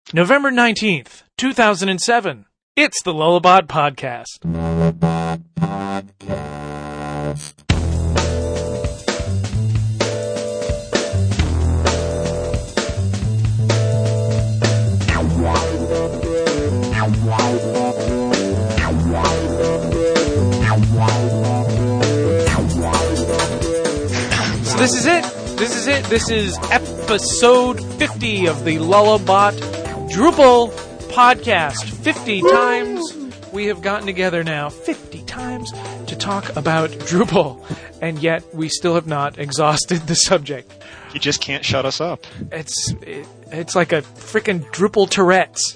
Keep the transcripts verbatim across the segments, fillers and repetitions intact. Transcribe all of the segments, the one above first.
November nineteenth, two thousand seven. It's the Lullabot Podcast. Lullabot Podcast. So this is it. This is it. This is episode fifty of the Lullabot Drupal Podcast. fifty times we have gotten together now. fifty times to talk about Drupal. And yet we still have not exhausted the subject. You just can't shut us up. It's it, it's like a freaking Drupal Tourette's.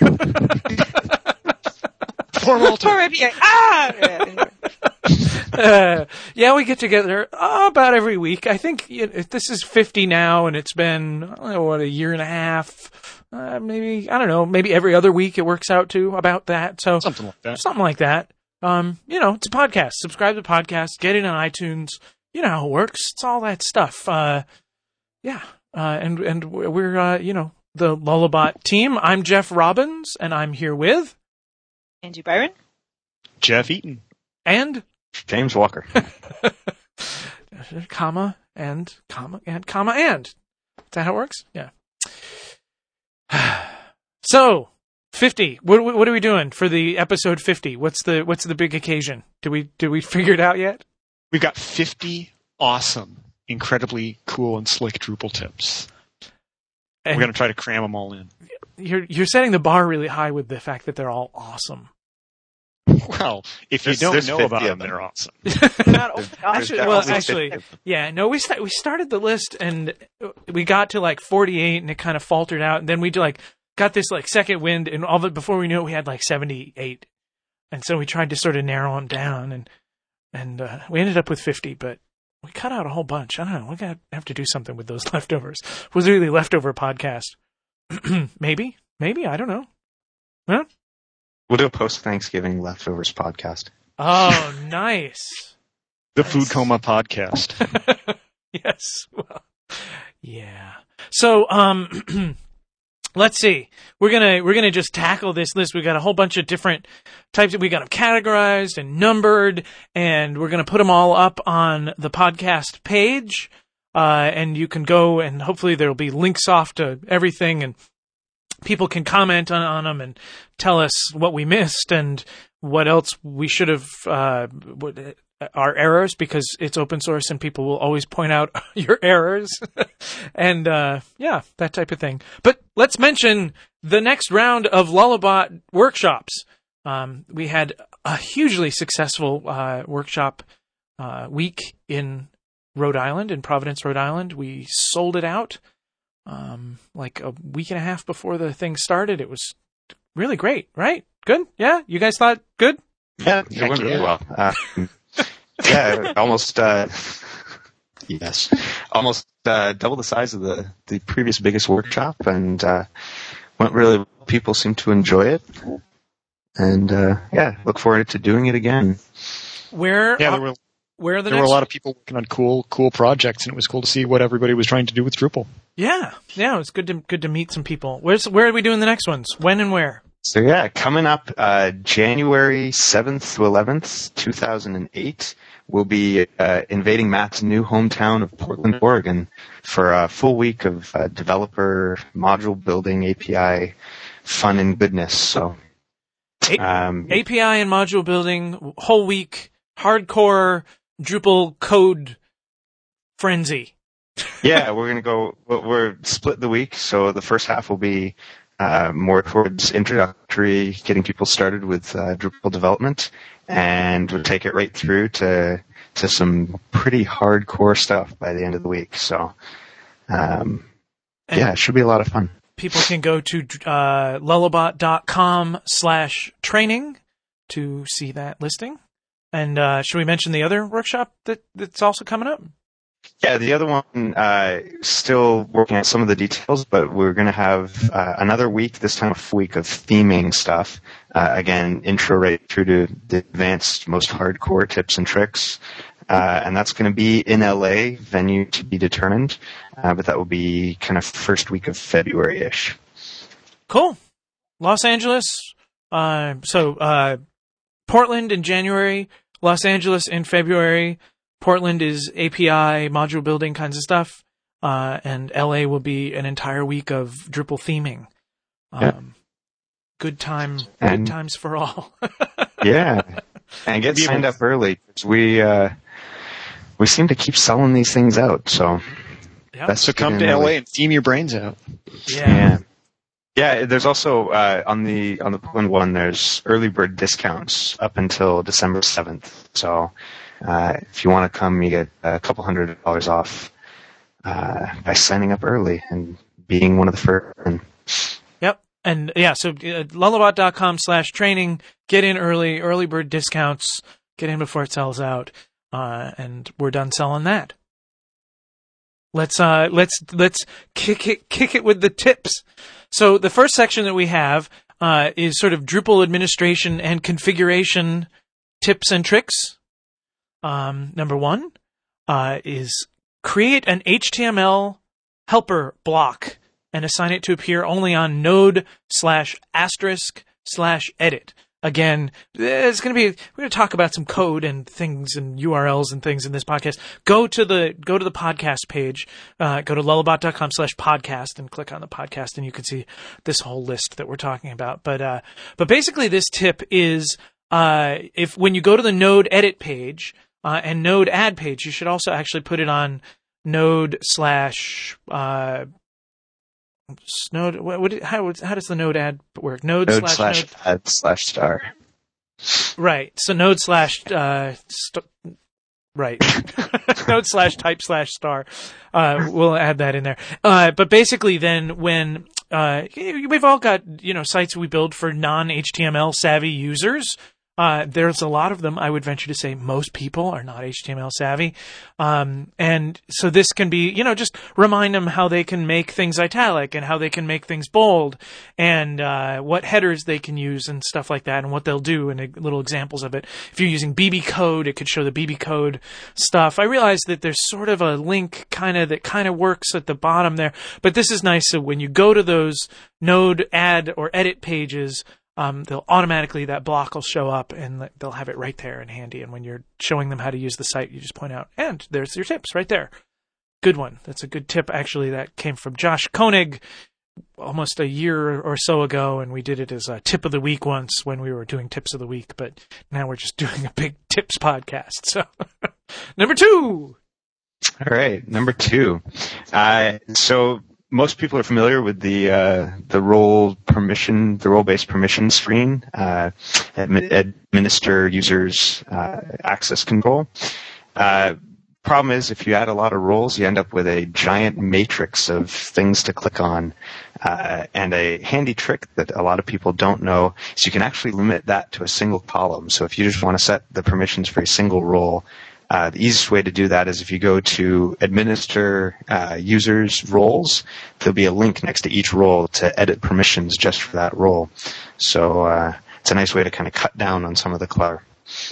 Poor Walter. Poor A P I. Ah! uh, yeah, we get together uh, about every week. I think you know, this is fifty now, and it's been, I don't know, what, a year and a half. Uh, maybe, I don't know, maybe every other week it works out to about that. So Something like that. Something like that. Um, you know, it's a podcast. Subscribe to the podcast. Get it on iTunes. You know how it works. It's all that stuff. Uh, yeah. Uh, and, and we're, uh, you know, the Lullabot team. I'm Jeff Robbins, and I'm here with... Angie Byron. Jeff Eaton. And... James Walker. comma, and, comma, and, comma, and. Is that how it works? Yeah. So, fifty. What, what are we doing for the episode fifty? What's the what's the big occasion? Did we did we figure it out yet? We've got fifty awesome, incredibly cool and slick Drupal tips. And we're going to try to cram them all in. You're you're setting the bar really high with the fact that they're all awesome. Well, if you There's- don't there's know fifty about them, of them. they're awesome. Not, oh, gosh. Actually, There's well, definitely actually, fifty. yeah. No, we st- we started the list and we got to like forty-eight, and it kind of faltered out. And then we like got this like second wind, and all of it before we knew it, we had like seventy-eight. And so we tried to sort of narrow them down, and and uh, we ended up with fifty, but we cut out a whole bunch. I don't know. We got to have to do something with those leftovers. It was really leftover podcast. maybe, maybe I don't know. Huh? We'll do a post-Thanksgiving leftovers podcast. Oh, nice. The Nice. Food Coma Podcast. Yes. Well, yeah. So, um, let's see. We're gonna we're gonna just tackle this list. We got a whole bunch of different types. We got them categorized and numbered, and we're gonna put them all up on the podcast page. Uh, and you can go, and hopefully there'll be links off to everything, and people can comment on, on them and tell us what we missed and what else we should have, uh, what, our errors, because it's open source and people will always point out your errors. and, uh, yeah, that type of thing. But let's mention the next round of Lullabot workshops. Um, we had a hugely successful, uh, workshop, uh, week in Rhode Island, in Providence, Rhode Island. We sold it out. Um, like a week and a half before the thing started. It was really great, right? Good? Yeah? You guys thought good? Yeah, it Heck went really yeah. well. Uh, yeah, almost, uh, yes, almost uh, double the size of the, the previous biggest workshop, and uh, went really well. People seem to enjoy it. And, uh, yeah, look forward to doing it again. Where, Yeah, uh, there were where are the there were next? a lot of people working on cool, cool projects, and it was cool to see what everybody was trying to do with Drupal. Yeah, yeah, it was good to good to meet some people. Where's where are we doing the next ones? When and where? So yeah, coming up uh, January seventh to eleventh, two thousand eight, we'll be uh, invading Matt's new hometown of Portland, Oregon for a full week of uh, developer module building, A P I fun and goodness. So A- um, A P I and module building, whole week, hardcore Drupal code frenzy. yeah, we're going to go, we're- we're split the week. So the first half will be uh, more towards introductory, getting people started with uh, Drupal development, and we'll take it right through to to some pretty hardcore stuff by the end of the week. So, um, And yeah, it should be a lot of fun. people can go to uh, lullabot.com slash training to see that listing. And uh, should we mention the other workshop that, that's also coming up? Yeah, the other one, uh, still working on some of the details, but we're going to have uh, another week, this time a full week of theming stuff. Uh, again, intro right through to the advanced, most hardcore tips and tricks. Uh, and that's going to be in L A, venue to be determined, uh, but that will be kind of first week of February-ish. Cool. Los Angeles. Uh, so uh, Portland in January, Los Angeles in February. Portland is A P I, module building kinds of stuff. Uh, and L A will be an entire week of Drupal theming. Um, Yeah. Good time, And- good times for all. Yeah, and get Be signed able- up early 'cause we uh, we seem to keep selling these things out. So Yep. that's So come to L A and theme your brains out. Yeah. Yeah, there's also uh, on the on the Portland one. There's early bird discounts up until December seventh. So uh, if you want to come, you get a couple hundred dollars off uh, by signing up early and being one of the first. And Yep. And yeah, so uh, lullabot.com slash training, get in early, early bird discounts, get in before it sells out. Uh, and we're done selling that. Let's, uh, let's, let's kick it, kick it with the tips. So the first section that we have, uh, is sort of Drupal administration and configuration tips and tricks. Um, number one, uh, is create an H T M L helper block and assign it to appear only on node slash asterisk slash edit. Again, it's going to be, we're going to talk about some code and things and U R Ls and things in this podcast. Go to the, go to the podcast page, uh, go to lullabot.com slash podcast and click on the podcast and you can see this whole list that we're talking about. But, uh, but basically this tip is, uh, if, when you go to the node edit page, uh, and node add page, you should also actually put it on node slash, uh, Node. What, what? How? How does the node add work? Node, node slash, slash node. add slash star. Right. So node slash uh, st- right. Node slash type slash star. Uh, we'll add that in there. Uh, but basically, then when uh, we've all got you know sites we build for non H T M L savvy users. Uh, there's a lot of them. I would venture to say most people are not H T M L savvy. Um, and so this can be, you know, just remind them how they can make things italic and how they can make things bold and, uh, what headers they can use and stuff like that and what they'll do and uh, little examples of it. If you're using B B code, it could show the B B code stuff. I realize that there's sort of a link kind of that kind of works at the bottom there, but this is nice. So when you go to those node add or edit pages, Um, they'll automatically, that block will show up and they'll have it right there and handy. And when you're showing them how to use the site, you just point out, and there's your tips right there. Good one. That's a good tip. Actually, that came from Josh Koenig almost a year or so ago. And we did it as a tip of the week once when we were doing tips of the week, but now we're just doing a big tips podcast. So number two. All right, number two. Uh, so most people are familiar with the uh, the role permission, the role-based permission screen, uh, admi- administer users uh, access control. Uh, problem is, if you add a lot of roles, you end up with a giant matrix of things to click on. Uh, and a handy trick that a lot of people don't know is you can actually limit that to a single column. So if you just want to set the permissions for a single role, Uh, the easiest way to do that is if you go to administer uh, users roles, there'll be a link next to each role to edit permissions just for that role. So uh, it's a nice way to kind of cut down on some of the clutter.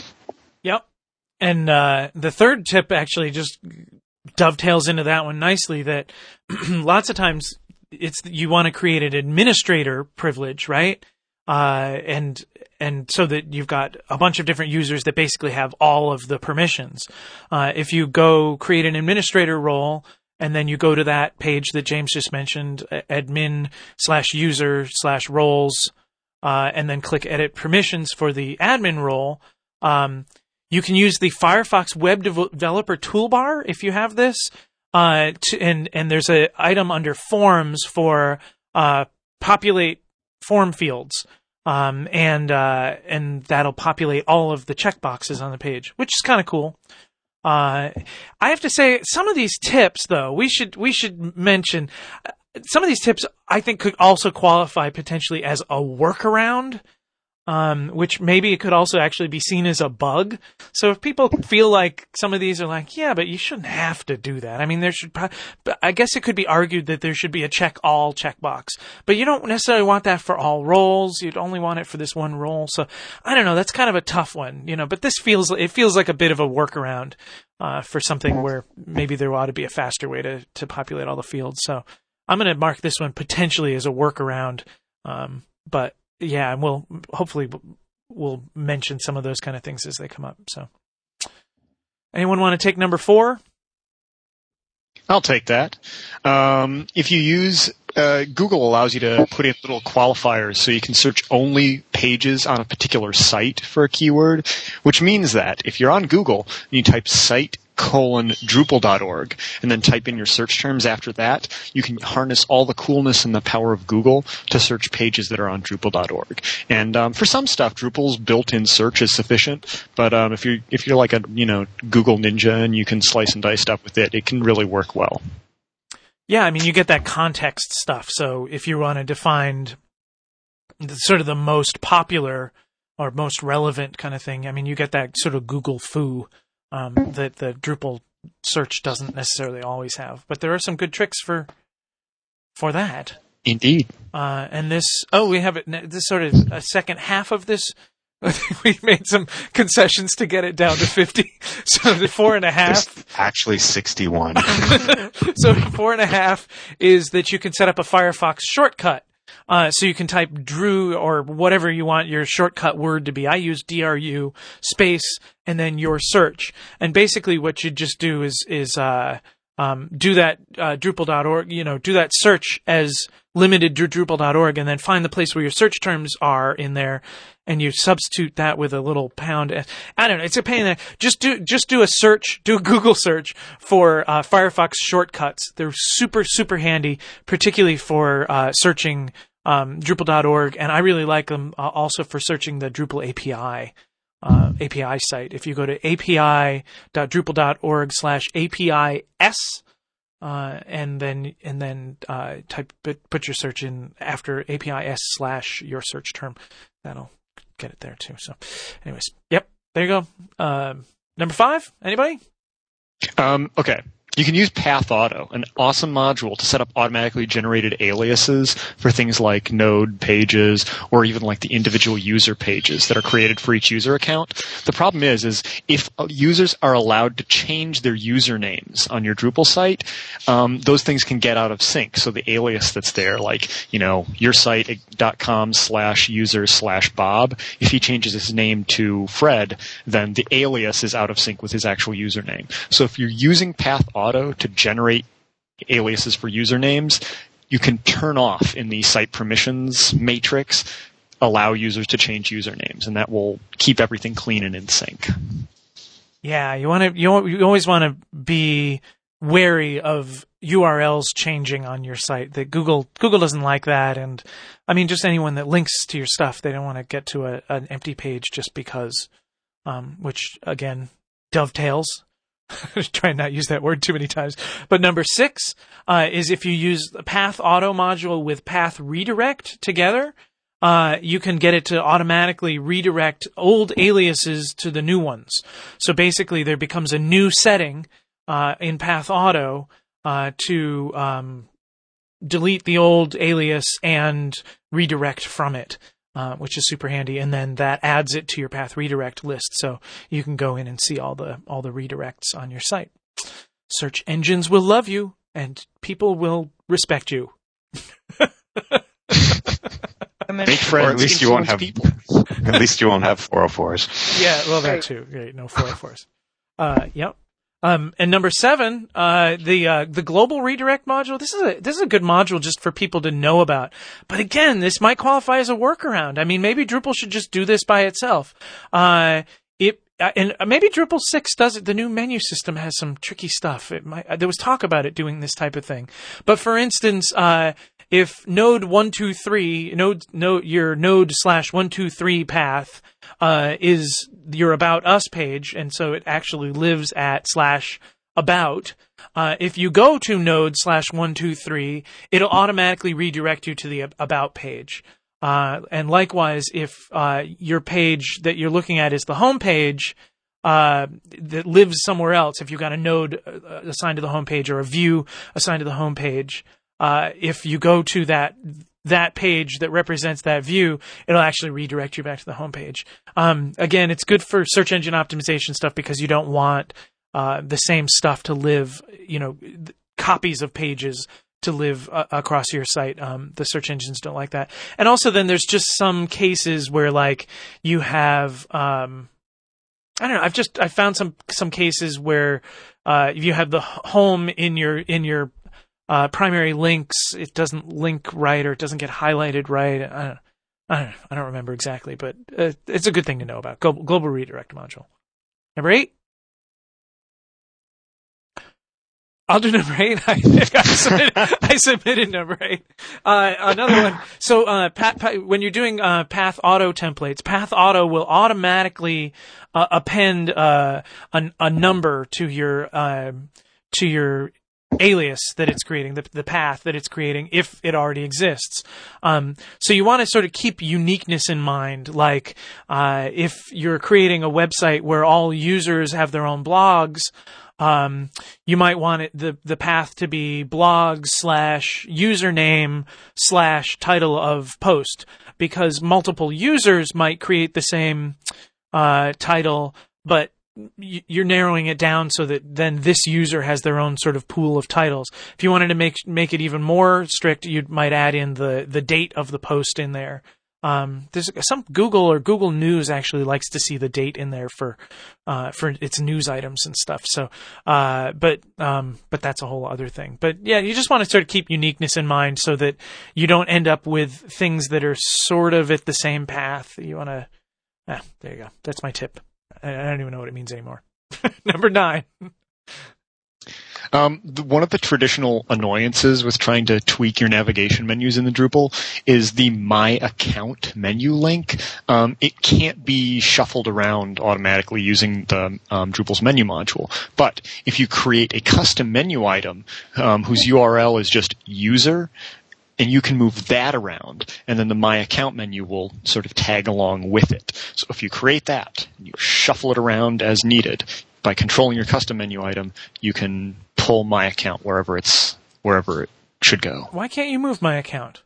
Yep. And uh, the third tip actually just dovetails into that one nicely, that lots of times it's you want to create an administrator privilege, right? Uh, and and so that you've got a bunch of different users that basically have all of the permissions. Uh, if you go create an administrator role and then you go to that page that James just mentioned, admin slash user slash roles, uh, and then click edit permissions for the admin role, um, you can use the Firefox Web Dev- Developer Toolbar if you have this. Uh, to, and and there's a item under forms for uh, populate form fields. Um, and, uh, and that'll populate all of the checkboxes on the page, which is kind of cool. Uh, I have to say some of these tips though, we should, we should mention uh, some of these tips I think could also qualify potentially as a workaround. Um, which maybe it could also actually be seen as a bug. So if people feel like some of these are like, yeah, but you shouldn't have to do that. I mean, there should, pro- but I guess it could be argued that there should be a check all checkbox, but you don't necessarily want that for all roles. You'd only want it for this one role. So I don't know. That's kind of a tough one, you know, but this feels, it feels like a bit of a workaround, uh, for something where maybe there ought to be a faster way to, to populate all the fields. So I'm going to mark this one potentially as a workaround. Um, but yeah, and we'll hopefully we'll mention some of those kind of things as they come up. So, anyone want to take number four? I'll take that. Um, if you use uh, Google allows you to put in little qualifiers so you can search only pages on a particular site for a keyword, which means that if you're on Google and you type site colon Drupal dot org and then type in your search terms after that, you can harness all the coolness and the power of Google to search pages that are on Drupal dot org. And um, for some stuff, Drupal's built-in search is sufficient, but um, if you're if you're like a you know Google Ninja and you can slice and dice stuff with it, it can really work well. Yeah, I mean, you get that context stuff. So if you want to define the, sort of the most popular or most relevant kind of thing, I mean, you get that sort of Google foo um, that the Drupal search doesn't necessarily always have. But there are some good tricks for for that. Indeed. Uh, and this, oh, we have it. This sort of a second half of this. We made some concessions to get it down to fifty. So the four and a half. There's actually sixty-one. So four and a half is that you can set up a Firefox shortcut. Uh, so you can type Drew or whatever you want your shortcut word to be. I use D R U space and then your search. And basically what you just do is, is, uh, um, do that, uh, Drupal dot org, you know, do that search as limited to Drupal dot org and then find the place where your search terms are in there. And you substitute that with a little pound. I don't know. It's a pain in the, just do, just do a search, do a Google search for, uh, Firefox shortcuts. They're super, super handy, particularly for, uh, searching, um, Drupal dot org. And I really like them uh, also for searching the Drupal A P I, uh, A P I site. If you go to api dot drupal dot org slash A P I S, uh, and then, and then, uh, type, put, put your search in after A P I S slash your search term. That'll get it there too. So anyways, yep, there you go. Uh, number five, anybody? Um, okay. You can use Path Auto, an awesome module to set up automatically generated aliases for things like node pages or even like the individual user pages that are created for each user account. The problem is, is if users are allowed to change their usernames on your Drupal site, um, those things can get out of sync. So the alias that's there, like, you know, your site dot com slash user slash Bob, if he changes his name to Fred, then the alias is out of sync with his actual username. So if you're using Path Auto to generate aliases for usernames, you can turn off in the site permissions matrix, allow users to change usernames, and that will keep everything clean and in sync. Yeah, you want to you, you always want to be wary of U R Ls changing on your site. That Google Google doesn't like that, and I mean just anyone that links to your stuff, they don't want to get to a, an empty page just because, um, which again dovetails. Try and not use that word too many times. But number six uh, is if you use the Path Auto module with Path Redirect together, uh, you can get it to automatically redirect old aliases to the new ones. So basically, there becomes a new setting uh, in Path Auto uh, to um, delete the old alias and redirect from it. Uh, which is super handy, and then that adds it to your Path Redirect list, so you can go in and see all the all the redirects on your site. Search engines will love you, and people will respect you. Make friends, or at least you won't have people. At least you won't have four oh fours. Yeah, well, that too. Great, no four oh fours. Uh, yep. Um, and number seven, uh, the, uh, the global redirect module. This is a, this is a good module just for people to know about. But again, this might qualify as a workaround. I mean, maybe Drupal should just do this by itself. Uh, it, uh, and maybe Drupal six does it. The new menu system has some tricky stuff. It might, uh, there was talk about it doing this type of thing. But for instance, uh, if node one two three, node, node, your node slash one two three path, uh, is your About Us page, and so it actually lives at slash about. Uh, if you go to node slash one two three, it'll automatically redirect you to the About page. Uh, and likewise, if, uh, your page that you're looking at is the home page, uh, that lives somewhere else, if you've got a node assigned to the home page or a view assigned to the home page, uh, if you go to that, that page that represents that view, it'll actually redirect you back to the home page. Um, again, it's good for search engine optimization stuff because you don't want, uh, the same stuff to live, you know, copies of pages to live uh, across your site. Um, the search engines don't like that. And also then there's just some cases where like you have, um, I don't know, I've just, I found some, some cases where, uh, if you have the home in your, in your, uh, primary links, it doesn't link right or it doesn't get highlighted right. I don't, I don't, I don't remember exactly, but uh, it's a good thing to know about. Global, global redirect module. Number eight. I'll do number eight. I, I, submitted, I submitted number eight. Uh, another one. So, uh, Path, when you're doing uh, Path Auto templates, Path Auto will automatically uh, append uh, a, a number to your uh, to your alias that it's creating, the, the path that it's creating, if it already exists. Um, so you want to sort of keep uniqueness in mind. Like uh, if you're creating a website where all users have their own blogs. Um, you might want it, the, the path to be blog slash username slash title of post, because multiple users might create the same, uh, title, but y- you're narrowing it down so that then this user has their own sort of pool of titles. If you wanted to make, make it even more strict, you might add in the, the date of the post in there. Um, there's some Google or Google News actually likes to see the date in there for, uh, for its news items and stuff. So, uh, but, um, but that's a whole other thing. But yeah, you just want to sort of keep uniqueness in mind so that you don't end up with things that are sort of at the same path. You want to, ah, there you go. That's my tip. I, I don't even know what it means anymore. Number nine. Um, the, one of the traditional annoyances with trying to tweak your navigation menus in the Drupal is the My Account menu link. Um, it can't be shuffled around automatically using the um, Drupal's menu module. But if you create a custom menu item um, whose U R L is just user, and you can move that around, and then the My Account menu will sort of tag along with it. So if you create that, and you shuffle it around as needed, by controlling your custom menu item, you can pull My Account wherever it's wherever it should go. Why can't you move My Account?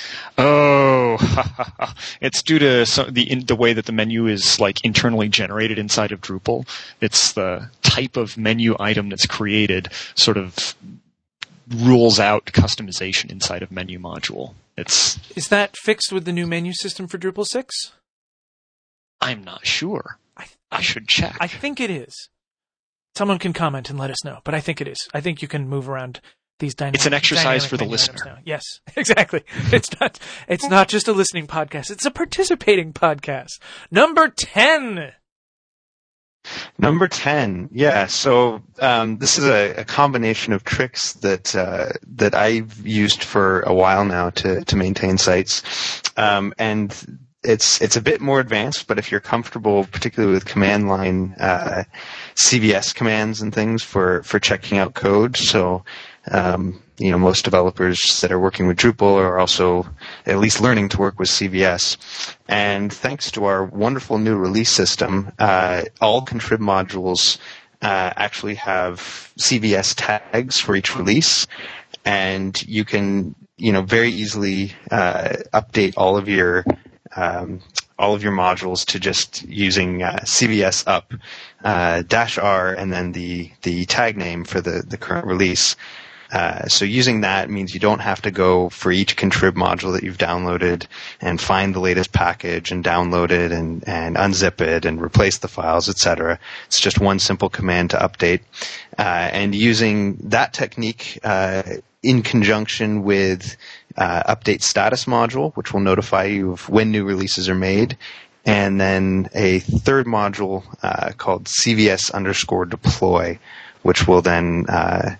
Oh, it's due to some, the in, the way that the menu is like internally generated inside of Drupal. It's the type of menu item that's created sort of rules out customization inside of menu module. It's Is that fixed with the new menu system for Drupal six? I'm not sure. I, I should check. I think it is. Someone can comment and let us know, but I think it is. I think you can move around these dynamic. It's an exercise for the menu items listener. now. Yes, exactly. It's not. It's not just a listening podcast. It's a participating podcast. Number ten. Number ten, yeah. So um, this is a, a combination of tricks that uh, that I've used for a while now to to maintain sites, um, and it's it's a bit more advanced. But if you're comfortable, particularly with command line uh, C V S commands and things for for checking out code, so. Um, you know, most developers that are working with Drupal are also at least learning to work with C V S. And thanks to our wonderful new release system, uh, all contrib modules uh, actually have C V S tags for each release. And you can, you know, very easily uh, update all of your um, all of your modules to just using uh, C V S up uh, dash R and then the the tag name for the the current release. Uh, so using that means you don't have to go for each contrib module that you've downloaded and find the latest package and download it and, and unzip it and replace the files, et cetera. It's just one simple command to update. Uh, and using that technique uh, in conjunction with uh, update status module, which will notify you of when new releases are made, and then a third module uh, called C V S underscore deploy, which will then uh,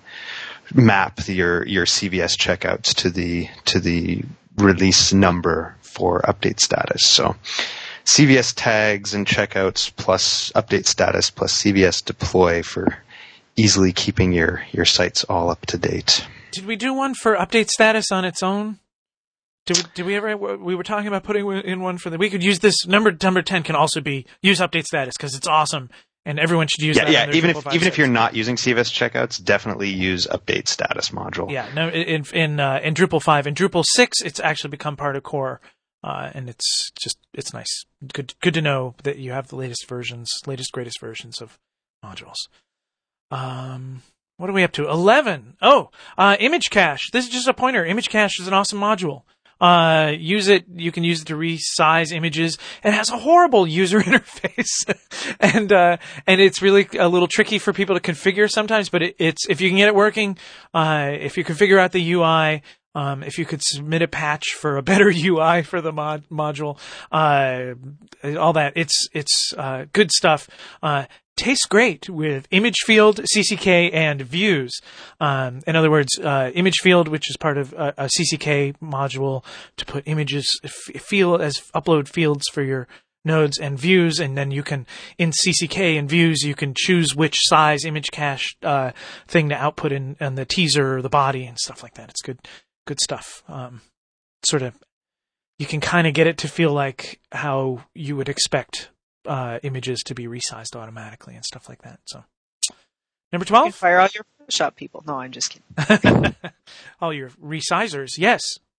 map your your C V S checkouts to the to the release number for update status. So C V S tags and checkouts plus update status plus C V S deploy for easily keeping your your sites all up to date. Did we do one for update status on its own? Did we, did we ever? We were talking about putting in one for the. We could use this number. Number ten can also be use update status because it's awesome. And everyone should use yeah, that. Yeah, on their even if Drupal even sites. if you're not using C V S checkouts, definitely use update status module. Yeah, no, in in uh, in Drupal five, in Drupal six, it's actually become part of core, uh, and it's just it's nice, good good to know that you have the latest versions, latest greatest versions of modules. Um, what are we up to? eleven. Oh, uh, image cache. This is just a pointer. Image cache is an awesome module. Uh, use it. You can use it to resize images. It has a horrible user interface, and uh, and it's really a little tricky for people to configure sometimes. But it, it's if you can get it working, uh, if you can figure out the U I, um, if you could submit a patch for a better U I for the mod module, uh, all that. It's it's uh, good stuff. Uh, tastes great with image field, C C K, and views. Um, in other words, uh, image field, which is part of a, a C C K module to put images f- feel as upload fields for your nodes, and views, and then you can, in C C K and views, you can choose which size image cache uh, thing to output in, in the teaser or the body and stuff like that. It's good, good stuff. Um, sort of, you can kind of get it to feel like how you would expect Uh, images to be resized automatically and stuff like that. So, number You can twelve, fire all your Photoshop people. No, I'm just kidding. all your resizers. Yes.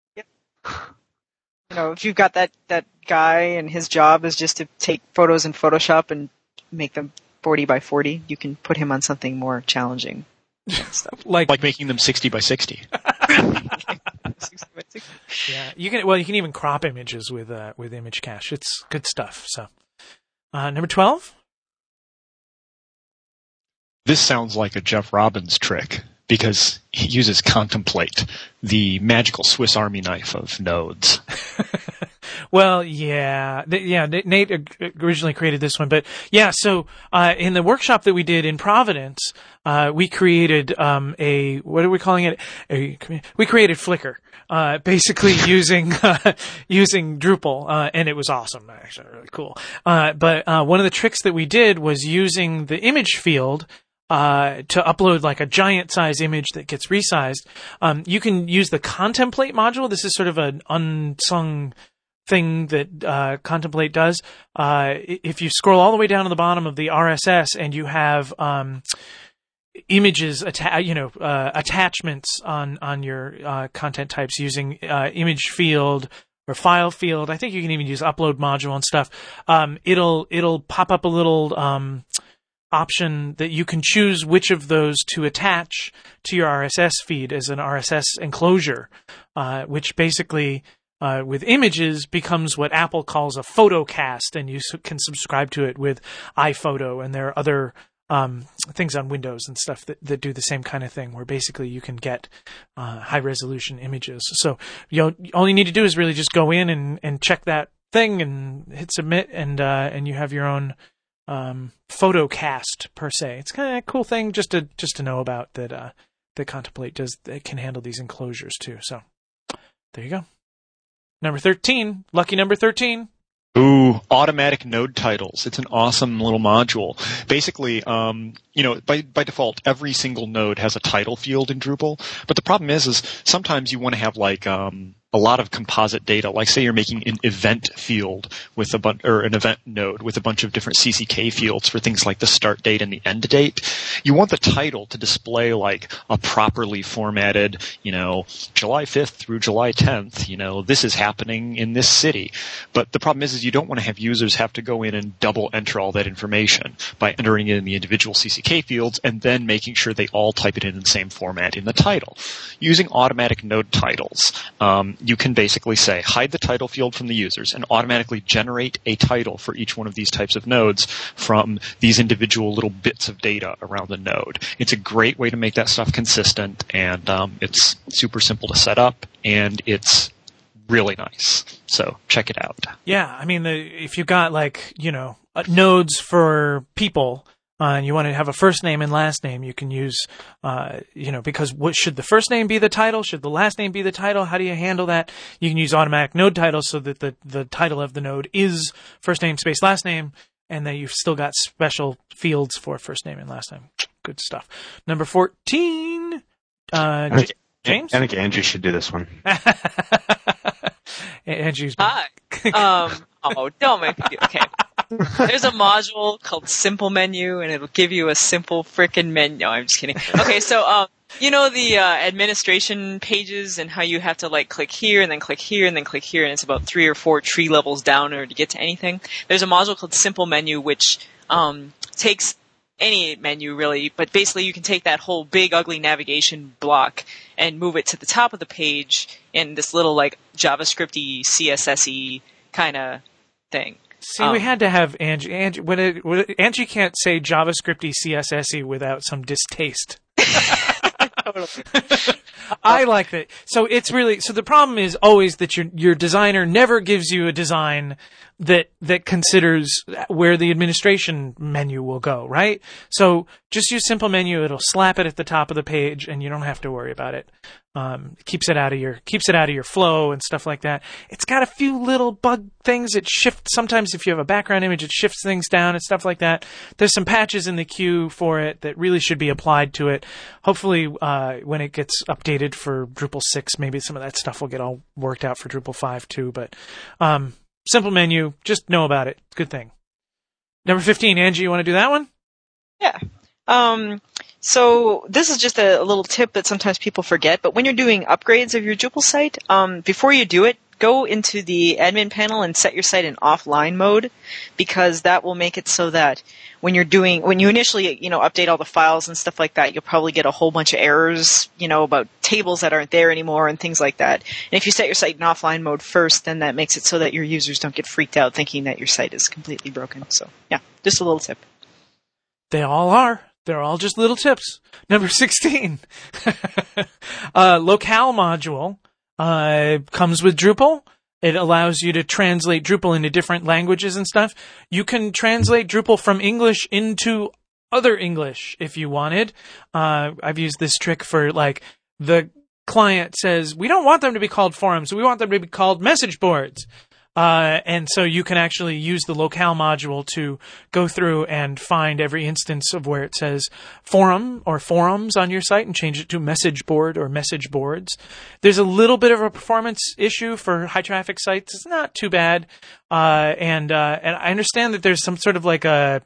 You know, if you've got that, that guy and his job is just to take photos in Photoshop and make them forty by forty, you can put him on something more challenging. Stuff. Like, Like making them sixty by sixty. yeah, you can. Well, you can even crop images with uh, with image cache. It's good stuff. So, uh, number twelve. This sounds like a Jeff Robbins trick because he uses Contemplate, the magical Swiss Army knife of nodes. Well, yeah, th- yeah. Nate originally created this one, but yeah. So uh, in the workshop that we did in Providence, uh, we created um, a what are we calling it? A, we created Flickr, uh, basically using uh, using Drupal, uh, and it was awesome. Actually, really cool. Uh, but uh, one of the tricks that we did was using the image field. Uh, to upload like a giant size image that gets resized. Um, you can use the Contemplate module. This is sort of an unsung thing that uh, Contemplate does. Uh, if you scroll all the way down to the bottom of the R S S and you have um, images, atta- you know, uh, attachments on on your uh, content types using uh, image field or file field, I think you can even use upload module and stuff. Um, it'll it'll pop up a little um, option that you can choose which of those to attach to your R S S feed as an R S S enclosure, uh, which basically uh, with images becomes what Apple calls a photocast, and you can subscribe to it with iPhoto, and there are other um, things on Windows and stuff that, that do the same kind of thing, where basically you can get uh, high resolution images. So you know, all you need to do is really just go in and, and check that thing and hit submit, and uh, and you have your own um, photocast per se. It's kind of a cool thing just to just to know about that. Uh, that Contemplate does. It can handle these enclosures too. So there you go. Number thirteen, lucky number thirteen. Ooh, automatic node titles. It's an awesome little module. Basically, um, you know, by by default, every single node has a title field in Drupal. But the problem is, is sometimes you want to have like um, a lot of composite data. Like, say you're making an event field with a bunch, or an event node with a bunch of different C C K fields for things like the start date and the end date. You want the title to display like a properly formatted, you know, July fifth through July tenth. You know, this is happening in this city. But the problem is, is you don't want to have users have to go in and double enter all that information by entering it in the individual C C K fields and then making sure they all type it in the same format in the title. Using automatic node titles, um, you can basically say, hide the title field from the users and automatically generate a title for each one of these types of nodes from these individual little bits of data around the node. It's a great way to make that stuff consistent, and um, it's super simple to set up, and it's really nice. So check it out. Yeah, I mean, the, if you've got like, you know, uh, nodes for people, Uh, and you want to have a first name and last name, you can use, uh, you know, because what should the first name be the title? Should the last name be the title? How do you handle that? You can use automatic node titles so that the, the title of the node is first name space last name, and then you've still got special fields for first name and last name. Good stuff. Number fourteen, uh, I think, J- James? I think Andrew should do this one. Andrew's been- Hi. Um, oh, don't make me do Okay. There's a module called Simple Menu, and it'll give you a simple frickin' menu. No, I'm just kidding. Okay, so, um, you know the uh, administration pages and how you have to, like, click here and then click here and then click here, and it's about three or four tree levels down in order to get to anything? There's a module called Simple Menu, which um, takes any menu really, but basically you can take that whole big ugly navigation block and move it to the top of the page in this little like JavaScript-y, C S S-y kind of thing. See, um, we had to have Angie. Angie, when it, when it, Angie can't say JavaScript-y, C S S-y without some distaste. I like that. So it's really, so the problem is always that your your designer never gives you a design that that considers where the administration menu will go, right? So just use simple menu, it'll slap it at the top of the page and you don't have to worry about it. Um, it keeps it out of your keeps it out of your flow and stuff like that. It's got a few little bug things. It shifts sometimes if you have a background image, it shifts things down and stuff like that. There's some patches in the queue for it that really should be applied to it. Hopefully, uh, when it gets updated for Drupal six, maybe some of that stuff will get all worked out for Drupal five too. But um, simple menu, just know about it. It's a good thing. Number fifteen, Angie, you want to do that one? Yeah. Um, so this is just a, a little tip that sometimes people forget, but when you're doing upgrades of your Drupal site, um, before you do it, go into the admin panel and set your site in offline mode, because that will make it so that when you're doing, when you initially, you know, update all the files and stuff like that, you'll probably get a whole bunch of errors, you know, about tables that aren't there anymore and things like that. And if you set your site in offline mode first, then that makes it so that your users don't get freaked out thinking that your site is completely broken. So yeah, just a little tip. They all are. They're all just little tips. Number sixteen. uh, locale module uh, comes with Drupal. It allows you to translate Drupal into different languages and stuff. You can translate Drupal from English into other English if you wanted. Uh, I've used this trick for, like, the client says, we don't want them to be called forums. We want them to be called message boards. Uh, and so you can actually use the locale module to go through and find every instance of where it says forum or forums on your site and change it to message board or message boards. There's a little bit of a performance issue for high traffic sites. It's not too bad. Uh, and, uh, and I understand that there's some sort of like a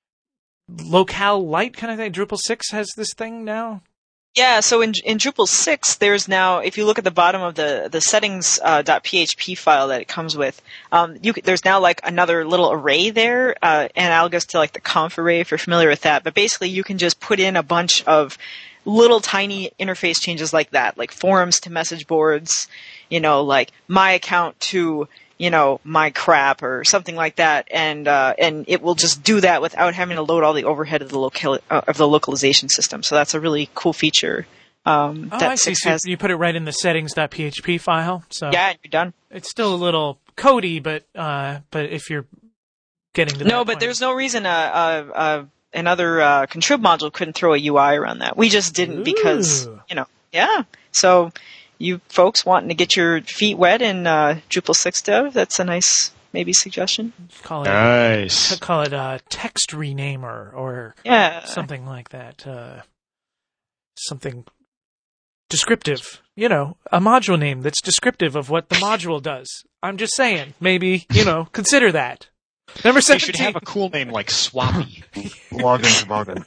locale light kind of thing. Drupal six has this thing now. Yeah, so in in Drupal six, there's now, if you look at the bottom of the the settings uh, .php file that it comes with, um, you there's now like another little array there, uh, analogous to like the conf array if you're familiar with that. But basically, you can just put in a bunch of little tiny interface changes like that, like forums to message boards, you know, like my account to, you know, my crap or something like that, and uh, and it will just do that without having to load all the overhead of the local uh, of the localization system. So that's a really cool feature. Um, oh, that I see. six So has. you put it right in the settings.php file. So Yeah, you're done. it's still a little codey, but uh, but if you're getting to No, that but point. there's no reason uh, uh, uh, another uh, contrib module couldn't throw a U I around that. We just didn't because Ooh. you know, yeah. So. You folks wanting to get your feet wet in uh, Drupal six dev, that's a nice maybe suggestion. Call it Nice. call it a text renamer or Yeah. something like that. Uh, something descriptive. You know, a module name that's descriptive of what the module does. I'm just saying, maybe, you know, consider that. Number They seventeen. should have a cool name like Swappy. Login to login.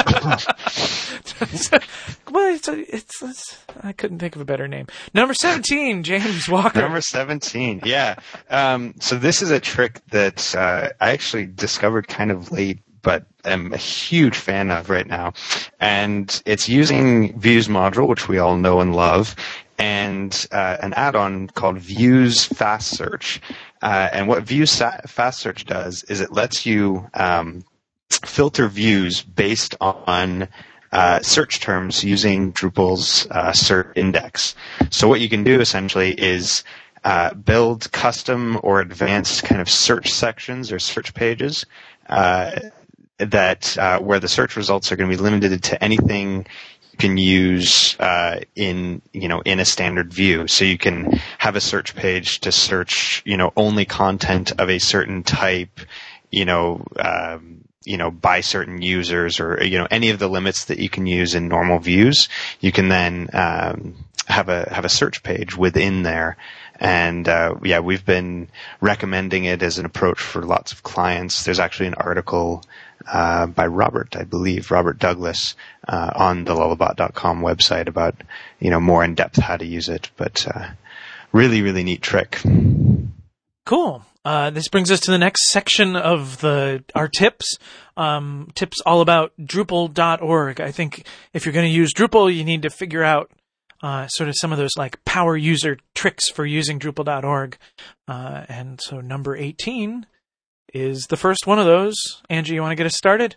Well, it's, a, it's, it's, I couldn't think of a better name. Number seventeen, James Walker. Number seventeen, yeah. Um, so this is a trick that uh, I actually discovered kind of late, but am a huge fan of right now. And it's using Views module, which we all know and love, and uh, an add-on called Views Fast Search. Uh, and what Views Fast Search does is it lets you um, filter views based on uh, search terms using Drupal's uh, search index. So what you can do essentially is uh, build custom or advanced kind of search sections or search pages uh, that uh, where the search results are going to be limited to anything you can use uh, in you know in a standard view. So you can have a search page to search you know only content of a certain type, you know. Um, you know, by certain users or, you know, any of the limits that you can use in normal views, you can then, um, have a, have a search page within there. And, uh, yeah, we've been recommending it as an approach for lots of clients. There's actually an article, uh, by Robert, I believe, Robert Douglas, uh, on the lullabot dot com website about, you know, more in depth how to use it. But, uh, really, really neat trick. Cool. Uh, this brings us to the next section of the our tips. Um, tips all about Drupal dot org. I think if you're going to use Drupal, you need to figure out uh, sort of some of those like power user tricks for using Drupal dot org. Uh, and so number eighteen is the first one of those. Angie, you want to get us started?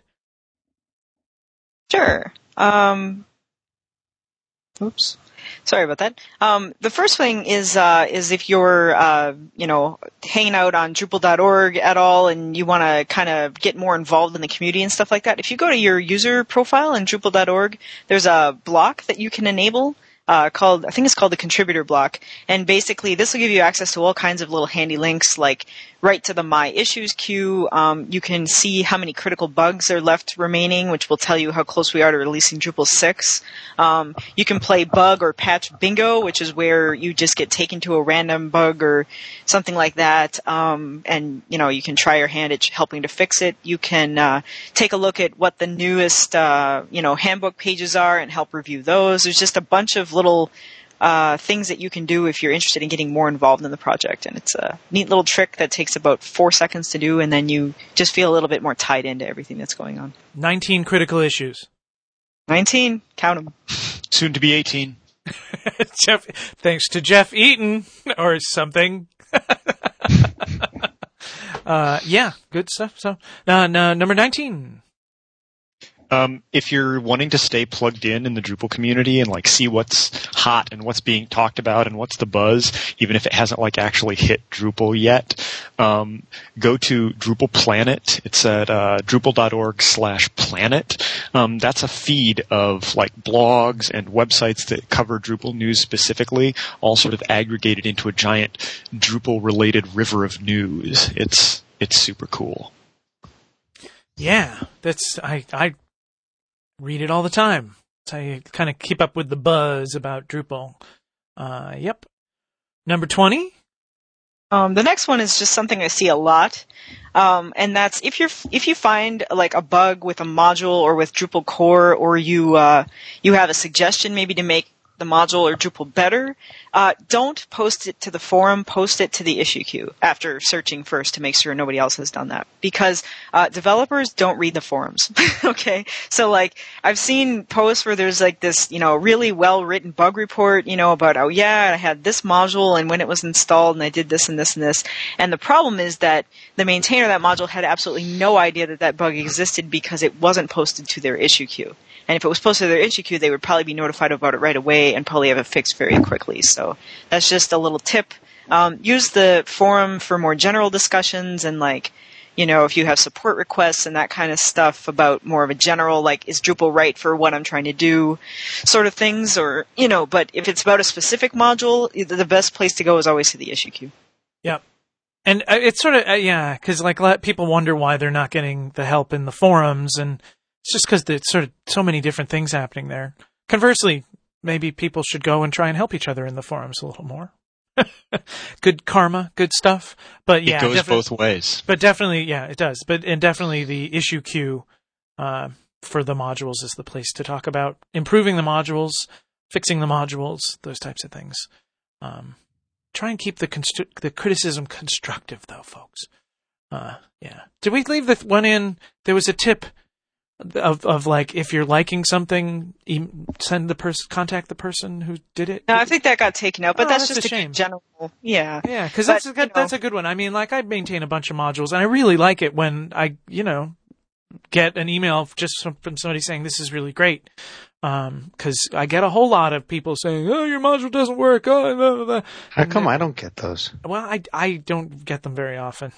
Sure. Um, oops. Sorry about that. Um, the first thing is uh, is if you're uh, you know hanging out on Drupal dot org at all and you want to kind of get more involved in the community and stuff like that, if you go to your user profile in Drupal dot org, there's a block that you can enable uh, called I think it's called the contributor block, and basically this will give you access to all kinds of little handy links like right to the My Issues queue. Um, you can see how many critical bugs are left remaining, which will tell you how close we are to releasing Drupal six. Um, you can play bug or patch bingo, which is where you just get taken to a random bug or something like that. Um, and, you know, you can try your hand at helping to fix it. You can uh, take a look at what the newest, uh, you know, handbook pages are and help review those. There's just a bunch of little Uh, things that you can do if you're interested in getting more involved in the project. And it's a neat little trick that takes about four seconds to do, and then you just feel a little bit more tied into everything that's going on. nineteen critical issues. nineteen, count them. Soon to be eighteen. Jeff, thanks to Jeff Eaton or something. uh, yeah, good stuff. So, uh, no, number nineteen. Um, if you're wanting to stay plugged in in the Drupal community and like see what's hot and what's being talked about and what's the buzz, even if it hasn't like actually hit Drupal yet, um, go to Drupal Planet. It's at uh, Drupal dot org slash planet. Um, that's a feed of like blogs and websites that cover Drupal news specifically, all sort of aggregated into a giant Drupal-related river of news. It's it's super cool. Yeah, that's I I. read it all the time. So I kind of keep up with the buzz about Drupal. Uh, yep. Number twenty? Um, the next one is just something I see a lot. Um, and that's if you're, if you find like a bug with a module or with Drupal core, or you, uh, you have a suggestion maybe to make the module or Drupal better, uh, don't post it to the forum, post it to the issue queue after searching first to make sure nobody else has done that. Because uh, developers don't read the forums, okay? So, like, I've seen posts where there's, like, this, you know, really well-written bug report, you know, about, oh, yeah, I had this module, and when it was installed, and I did this and this and this. And the problem is that the maintainer of that module had absolutely no idea that that bug existed because it wasn't posted to their issue queue. And if it was posted to their issue queue, they would probably be notified about it right away and probably have it fixed very quickly. So that's just a little tip. Um, use the forum for more general discussions and, like, you know, if you have support requests and that kind of stuff about more of a general, like, is Drupal right for what I'm trying to do sort of things, or, you know, but if it's about a specific module, the best place to go is always to the issue queue. Yep. And uh, it's sort of, uh, yeah, because, like, let people wonder why they're not getting the help in the forums, and it's just because there's sort of so many different things happening there. Conversely, maybe people should go and try and help each other in the forums a little more. Good karma, good stuff. But yeah, it goes defi- both ways. But definitely, yeah, it does. But and definitely the issue queue uh, for the modules is the place to talk about improving the modules, fixing the modules, those types of things. Um, try and keep the constru- the criticism constructive, though, folks. Uh, yeah. Did we leave the th- one in? There was a tip. Of of like, if you're liking something, e- send the person, contact the person who did it. No, I think that got taken out, but Oh, that's, that's just a shame. general. Yeah, Yeah, because But, that's a good, you know- that's a good one. I mean, like, I maintain a bunch of modules, and I really like it when I, you know, get an email just from, from somebody saying this is really great. Um, because I get a whole lot of people saying, "Oh, your module doesn't work." Oh, blah, blah, blah. How And come then- I don't get those? Well, I, I don't get them very often.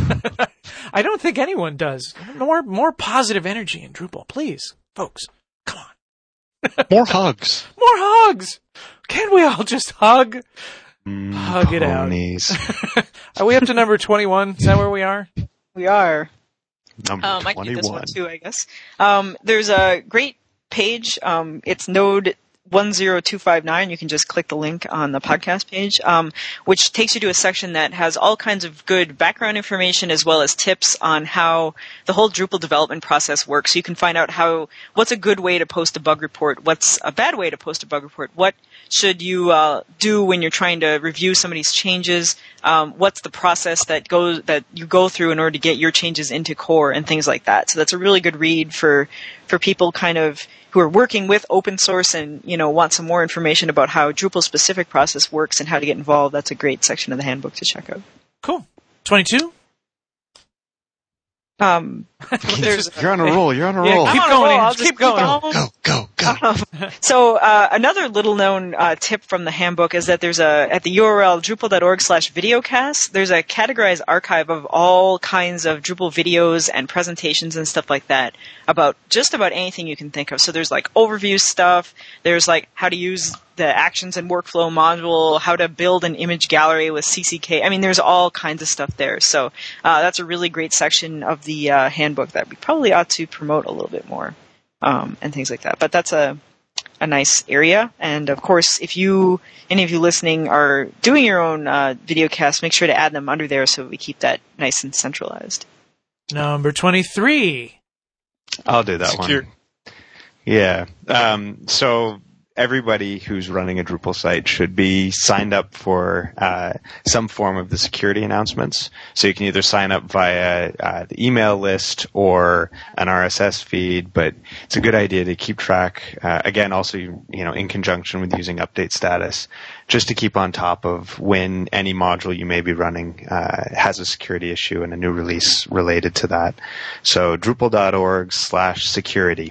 I don't think anyone does. More more positive energy in Drupal, please, folks. Come on. More hugs. More hugs. Can't we all just hug? Mm, Hug it out. ponies. Are we up to number twenty-one? Is that where we are? we are. Number Um, I can get this one twenty-one. too, I guess. Um, there's a great page. Um, it's Node one zero two five nine, you can just click the link on the podcast page, um, which takes you to a section that has all kinds of good background information as well as tips on how the whole Drupal development process works. So you can find out how what's a good way to post a bug report, what's a bad way to post a bug report, what should you uh, do when you're trying to review somebody's changes, um, what's the process that goes that you go through in order to get your changes into core and things like that. So that's a really good read for for people kind of who are working with open source and, you know, want some more information about how Drupal specific process works and how to get involved. That's a great section of the handbook to check out. Cool. twenty-two? Um, there's You're on a roll. You're on a Yeah, roll. keep I'm on a going, roll. Andrew. I'll just Keep going. keep on. Go, go, go. Um, so uh, another little known uh, tip from the handbook is that there's a at the U R L drupal.org slash videocast, there's a categorized archive of all kinds of Drupal videos and presentations and stuff like that about just about anything you can think of. So there's like overview stuff, there's like how to use the actions and workflow module, how to build an image gallery with C C K. I mean, there's all kinds of stuff there. So uh, that's a really great section of the uh, handbook that we probably ought to promote a little bit more um, and things like that. But that's a a nice area. And of course, if you, any of you listening, are doing your own uh, video casts, make sure to add them under there so we keep that nice and centralized. Number twenty-three. I'll do that Secure. one. Yeah. Um, so everybody who's running a Drupal site should be signed up for uh, some form of the security announcements. So you can either sign up via uh, the email list or an R S S feed, but it's a good idea to keep track, uh, again, also, you know, in conjunction with using update status, just to keep on top of when any module you may be running uh, has a security issue and a new release related to that. So Drupal.org slash security.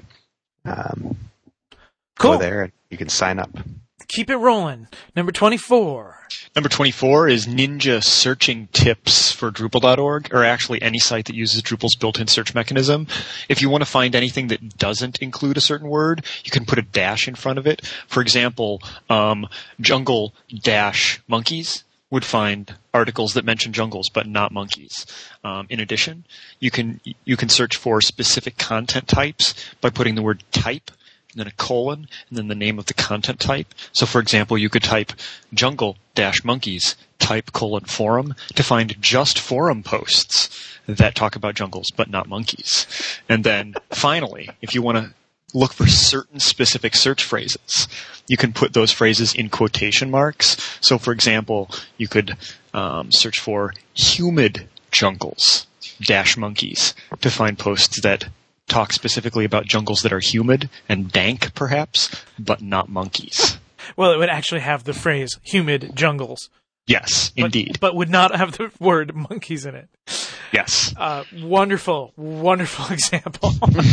Um, Cool. Go there and you can sign up. Keep it rolling. Number twenty-four. Number twenty-four is Ninja searching tips for Drupal dot org, or actually any site that uses Drupal's built-in search mechanism. If you want to find anything that doesn't include a certain word, you can put a dash in front of it. For example, um, jungle dash monkeys would find articles that mention jungles but not monkeys. Um, in addition, you can you can search for specific content types by putting the word type, and then a colon, and then the name of the content type. So, for example, you could type jungle-monkeys, type colon forum, to find just forum posts that talk about jungles, but not monkeys. And then, finally, if you want to look for certain specific search phrases, you can put those phrases in quotation marks. So, for example, you could um, search for humid jungles dash monkeys to find posts that talk specifically about jungles that are humid and dank, perhaps, but not monkeys. Well, it would actually have the phrase humid jungles. Yes, but, indeed. But would not have the word monkeys in it. Yes. Uh, wonderful, wonderful example.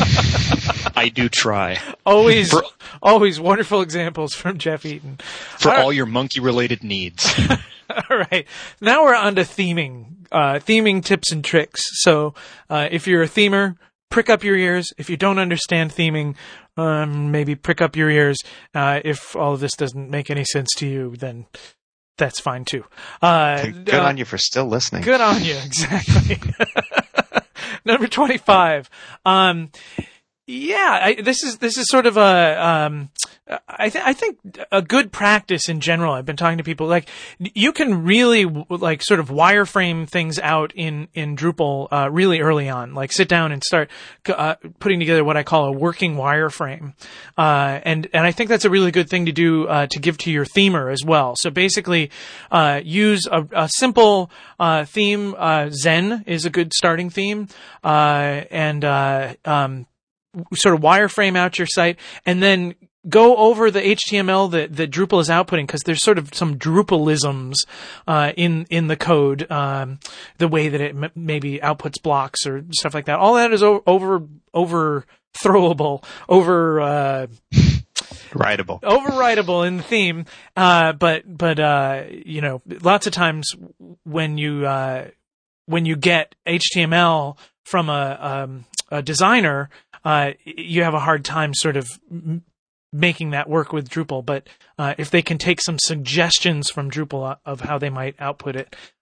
I do try. Always, For- always wonderful examples from Jeff Eaton. For all, all your monkey-related needs. all right. Now we're on to theming. Uh, theming tips and tricks. So, uh, if you're a themer, prick up your ears. If you don't understand theming, um, maybe prick up your ears. Uh, if all of this doesn't make any sense to you, then that's fine too. Uh, Good uh, on you for still listening. Good on you, exactly. Number twenty-five. Um, yeah, I, this is this is sort of a um, I, th- I think a good practice in general. I've been talking to people like you can really like sort of wireframe things out in in Drupal uh, really early on. Like sit down and start uh, putting together what I call a working wireframe, uh, and and I think that's a really good thing to do uh, to give to your themer as well. So basically, uh, use a, a simple uh, theme. Uh, Zen is a good starting theme, uh, and uh, um, sort of wireframe out your site, and then go over the H T M L that, that Drupal is outputting, because there's sort of some Drupalisms uh, in in the code, um, the way that it m- maybe outputs blocks or stuff like that. All that is o- over overthrowable, over uh, Writable. overwritable in the theme. Uh, but but uh, you know, lots of times when you uh, when you get H T M L from a, um, a designer, uh, you have a hard time sort of m- making that work with Drupal. But uh, if they can take some suggestions from Drupal of how they might output it,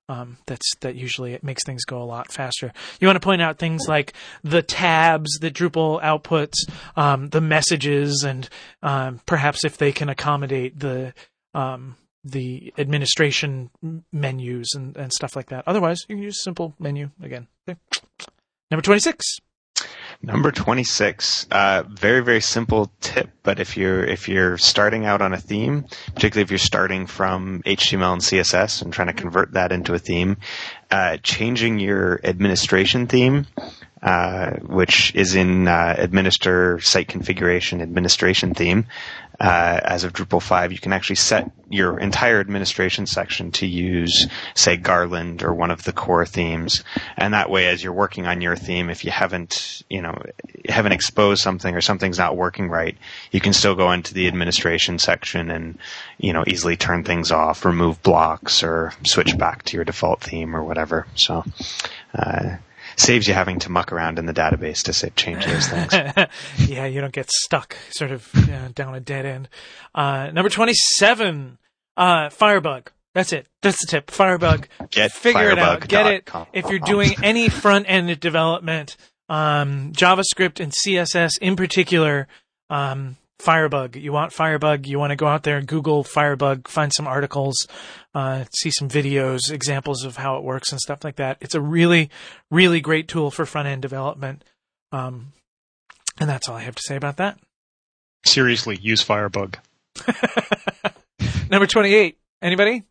Um, that's that usually it makes things go a lot faster. You want to point out things like the tabs that Drupal outputs, um, the messages, and um, perhaps if they can accommodate the um, the administration menus and, and stuff like that. Otherwise, you can use simple menu again. Okay. Number twenty-six. Number twenty-six, uh, very, very simple tip, but if you're, if you're starting out on a theme, particularly if you're starting from H T M L and C S S and trying to convert that into a theme, uh, changing your administration theme, uh, which is in, uh, administer site configuration administration theme, uh, as of Drupal five, you can actually set your entire administration section to use, say, Garland or one of the core themes. And that way, as you're working on your theme, if you haven't, you know, haven't exposed something or something's not working right, you can still go into the administration section and, you know, easily turn things off, remove blocks, or switch back to your default theme or whatever. So, uh, saves you having to muck around in the database to say, change those things. Yeah, you don't get stuck sort of you know, down a dead end. Uh, number twenty-seven, uh, Firebug. That's it. That's the tip. Firebug. Get Figure it out. Get it. com. If you're doing any front-end development, um, JavaScript and C S S in particular, um, Firebug. You want Firebug. You want to go out there and Google Firebug, find some articles, uh, see some videos, examples of how it works and stuff like that. It's a really, really great tool for front-end development. Um, and that's all I have to say about that. Seriously, use Firebug. Number twenty-eight. Anybody?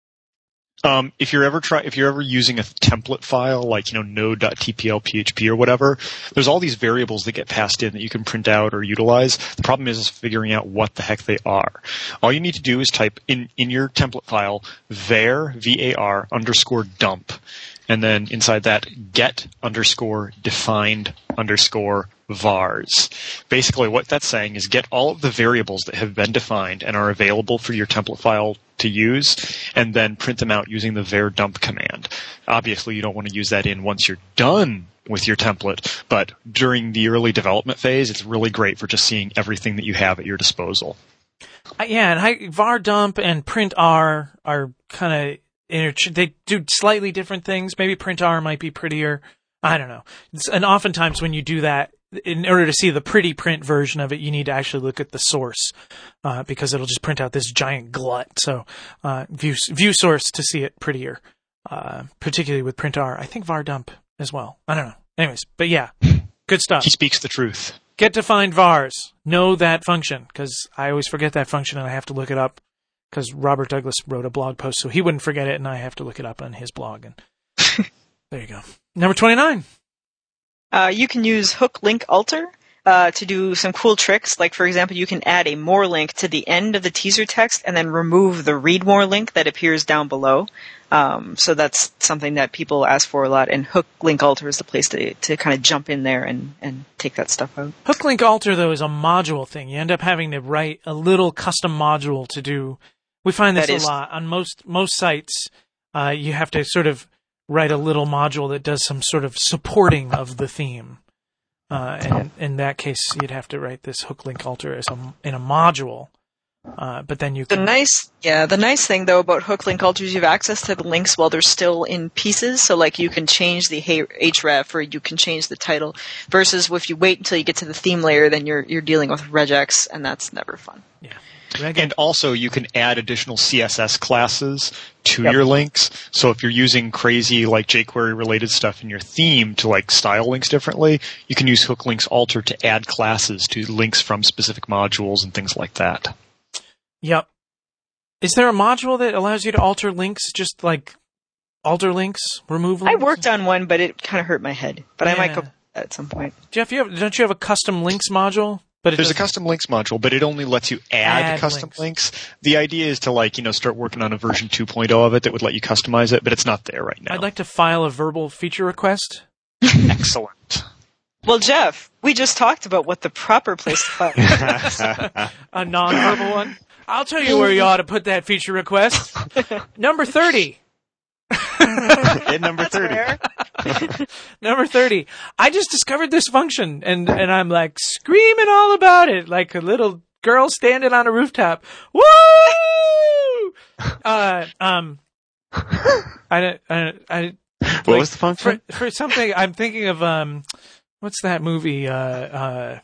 Um, if you're ever try, if you're ever using a template file like, you know, node.tpl.php or whatever, there's all these variables that get passed in that you can print out or utilize. The problem is, is figuring out what the heck they are. All you need to do is type in, in your template file, var, V A R, underscore dump. And then inside that, get underscore defined underscore vars. Basically what that's saying is get all of the variables that have been defined and are available for your template file to use, and then print them out using the var dump command. Obviously, you don't want to use that in once you're done with your template, but during the early development phase, it's really great for just seeing everything that you have at your disposal. Uh, yeah, and I, var dump and print r are kind of inter- they do slightly different things. Maybe print r might be prettier. I don't know. It's, and oftentimes when you do that, in order to see the pretty print version of it, you need to actually look at the source, uh, because it'll just print out this giant glut. So, uh, view, view source to see it prettier, uh, particularly with print r. I think var dump as well. I don't know. Anyways, but yeah, good stuff. He speaks the truth. Get defined vars. Know that function, because I always forget that function and I have to look it up, because Robert Douglas wrote a blog post so he wouldn't forget it, and I have to look it up on his blog. And there you go. Number twenty-nine. Uh, you can use hook link alter uh, to do some cool tricks. Like, for example, you can add a more link to the end of the teaser text and then remove the read more link that appears down below. Um, so that's something that people ask for a lot. And hook link alter is the place to to kind of jump in there and, and take that stuff out. Hook link alter, though, is a module thing. You end up having to write a little custom module to do. We find this That a is- lot on most most sites. Uh, you have to sort of write a little module that does some sort of supporting of the theme. Uh, and in that case, you'd have to write this hook link alter as a, in a module. Uh, but then you The can... nice, yeah, the nice thing though about hook link alters, you have access to the links while they're still in pieces. So like you can change the href or you can change the title. Versus if you wait until you get to the theme layer, then you're you're dealing with regex, and that's never fun. Yeah. And also, you can add additional C S S classes to Yep. your links. So if you're using crazy, like, jQuery-related stuff in your theme to, like, style links differently, you can use hook links alter to add classes to links from specific modules and things like that. Yep. Is there a module that allows you to alter links, just like alter links, remove I links? worked on one, but it kind of hurt my head. But I might Yeah. go at some point. Jeff, you have, don't you have a custom links module? But it There's a doesn't- custom links module, but it only lets you add, Add custom links. links. The idea is to, like, you know, start working on a version two point oh of it that would let you customize it, but it's not there right now. I'd like to file a verbal feature request. Excellent. Well, Jeff, we just talked about what the proper place to file. A non-verbal one. I'll tell you where you ought to put that feature request. Number thirty. Hit number thirty. Rare. Number thirty. I just discovered this function, and, and I'm like screaming all about it, like a little girl standing on a rooftop. Woo! uh, um, I don't, I don't, I, What like, was the function? For, for something, I'm thinking of, um, what's that movie? Uh, uh,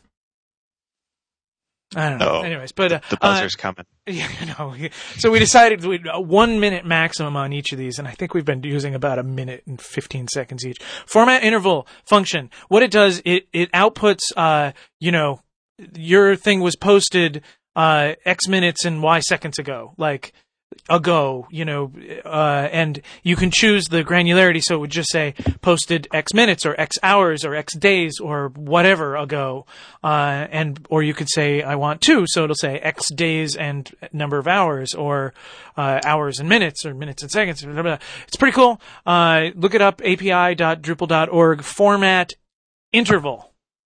I don't know. Oh, Anyways, but, uh, the buzzer's uh, coming. Yeah, you know. So we decided we'd a one minute maximum on each of these, and I think we've been using about a minute and fifteen seconds each. Format interval function. What it does, it, it outputs, uh, you know, your thing was posted, uh, X minutes and Y seconds ago. Like, ago, you know, uh, and you can choose the granularity, so it would just say posted X minutes or X hours or X days or whatever ago, uh, and or you could say I want two, so it'll say X days and number of hours, or uh, hours and minutes, or minutes and seconds. Blah, blah, blah. It's pretty cool. Uh, look it up, A P I dot Drupal dot org, format interval.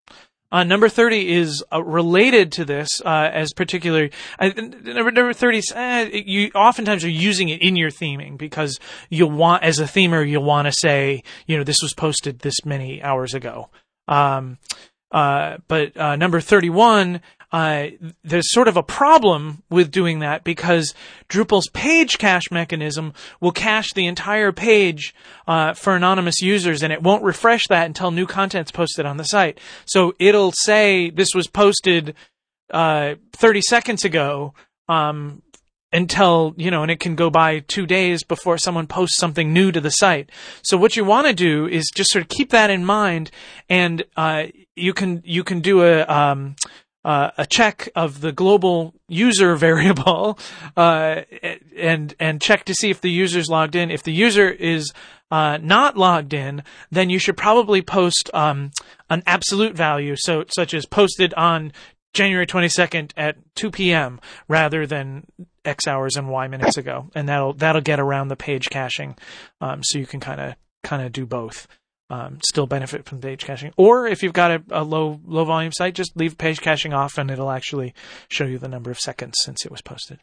Uh, number thirty is uh, related to this, uh, as particular, uh, number, number thirty is, uh, you oftentimes are using it in your theming because you'll want, as a themer, you'll want to say, you know, this was posted this many hours ago. Um, uh, but, uh, number thirty-one, uh, there's sort of a problem with doing that because Drupal's page cache mechanism will cache the entire page, uh, for anonymous users, and it won't refresh that until new content's posted on the site. So it'll say this was posted, uh, thirty seconds ago, um, until, you know, and it can go by two days before someone posts something new to the site. So what you want to do is just sort of keep that in mind, and, uh, you can, you can do a, um, Uh, a check of the global user variable, uh, and, and check to see if the user's logged in. If the user is, uh, not logged in, then you should probably post, um, an absolute value. So, such as posted on January twenty-second at two p.m. rather than X hours and Y minutes ago. And that'll, that'll get around the page caching. Um, so you can kind of, kind of do both. Um, still benefit from page caching. Or if you've got a, a low low volume site, just leave page caching off and it'll actually show you the number of seconds since it was posted.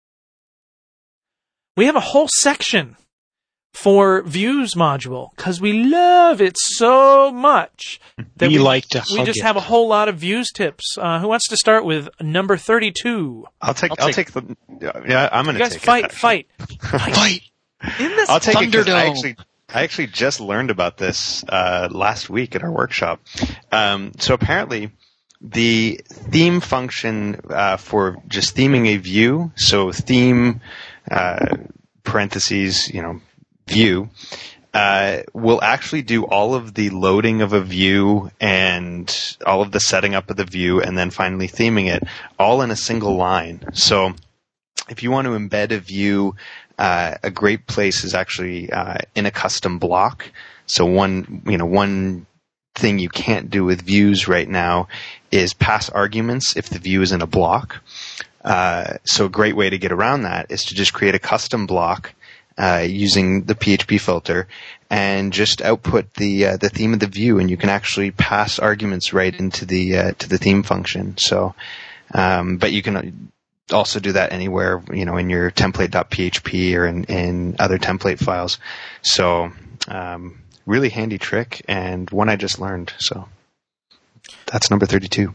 We have a whole section for views module because we love it so much that we, we like to we hug just it. have a whole lot of views tips. Uh, who wants to start with number thirty-two? I'll take. I'll I'll take- take, the. Yeah, I'm going You to guys take fight, it. actually. fight, Fight! In this I'll take it 'cause I Thunderdome. actually, I actually just learned about this uh, last week at our workshop. Um, so apparently, the theme function uh, for just theming a view, so theme uh, parentheses, you know, view, uh, will actually do all of the loading of a view and all of the setting up of the view, and then finally theming it all in a single line. So if you want to embed a view, uh, a great place is actually uh, in a custom block. So one, you know, one thing you can't do with views right now is pass arguments if the view is in a block. Uh, so a great way to get around that is to just create a custom block uh, using the P H P filter and just output the uh, the theme of the view, and you can actually pass arguments right into the uh, to the theme function. So, um, but you can also do that anywhere, you know, in your template dot P H P or in, in other template files. So, um, really handy trick and one I just learned. So that's number thirty-two.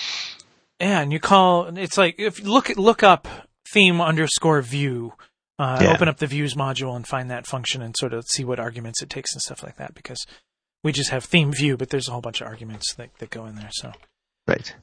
Yeah, and you call, it's like, if you look, look up theme underscore view, uh, Yeah. open up the views module and find that function and sort of see what arguments it takes and stuff like that, because we just have theme view, but there's a whole bunch of arguments that, that go in there. So Right.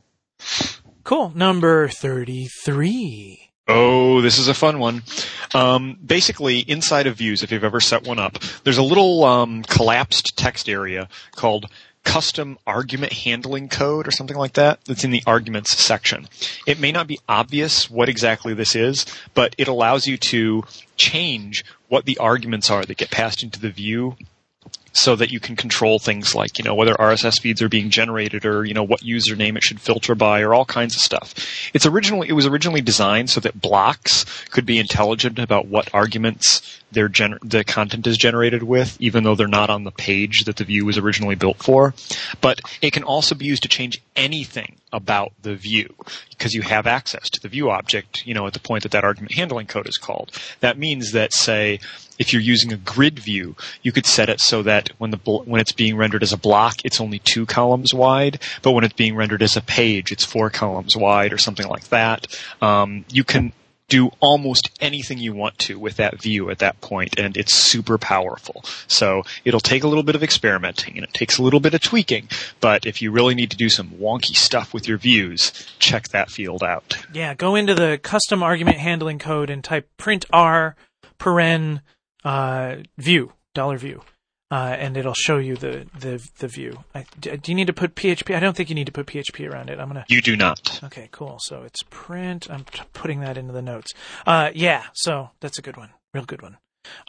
cool. Number thirty-three. Oh, this is a fun one. Um, basically, inside of views, if you've ever set one up, there's a little um, collapsed text area called custom argument handling code or something like that that's in the arguments section. It may not be obvious what exactly this is, but it allows you to change what the arguments are that get passed into the view so that you can control things like, you know, whether R S S feeds are being generated or, you know, what username it should filter by or all kinds of stuff. It's originally, it was originally designed so that blocks could be intelligent about what arguments their gener- the content is generated with, even though they're not on the page that the view was originally built for. But it can also be used to change anything about the view because you have access to the view object, you know, at the point that that argument handling code is called. That means that, say, if you're using a grid view, you could set it so that when the bl- when it's being rendered as a block, it's only two columns wide, but when it's being rendered as a page, it's four columns wide or something like that. Um, you can do almost anything you want to with that view at that point, and it's super powerful. So it'll take a little bit of experimenting, and it takes a little bit of tweaking, but if you really need to do some wonky stuff with your views, check that field out. Yeah, go into the custom argument handling code and type print R paren uh, view, dollar view. Uh, and it'll show you the, the, the view. I, do you need to put P H P? I don't think you need to put P H P around it. I'm gonna. You do not. Okay, cool. So it's print. I'm t- putting that into the notes. Uh, yeah. So that's a good one. Real good one.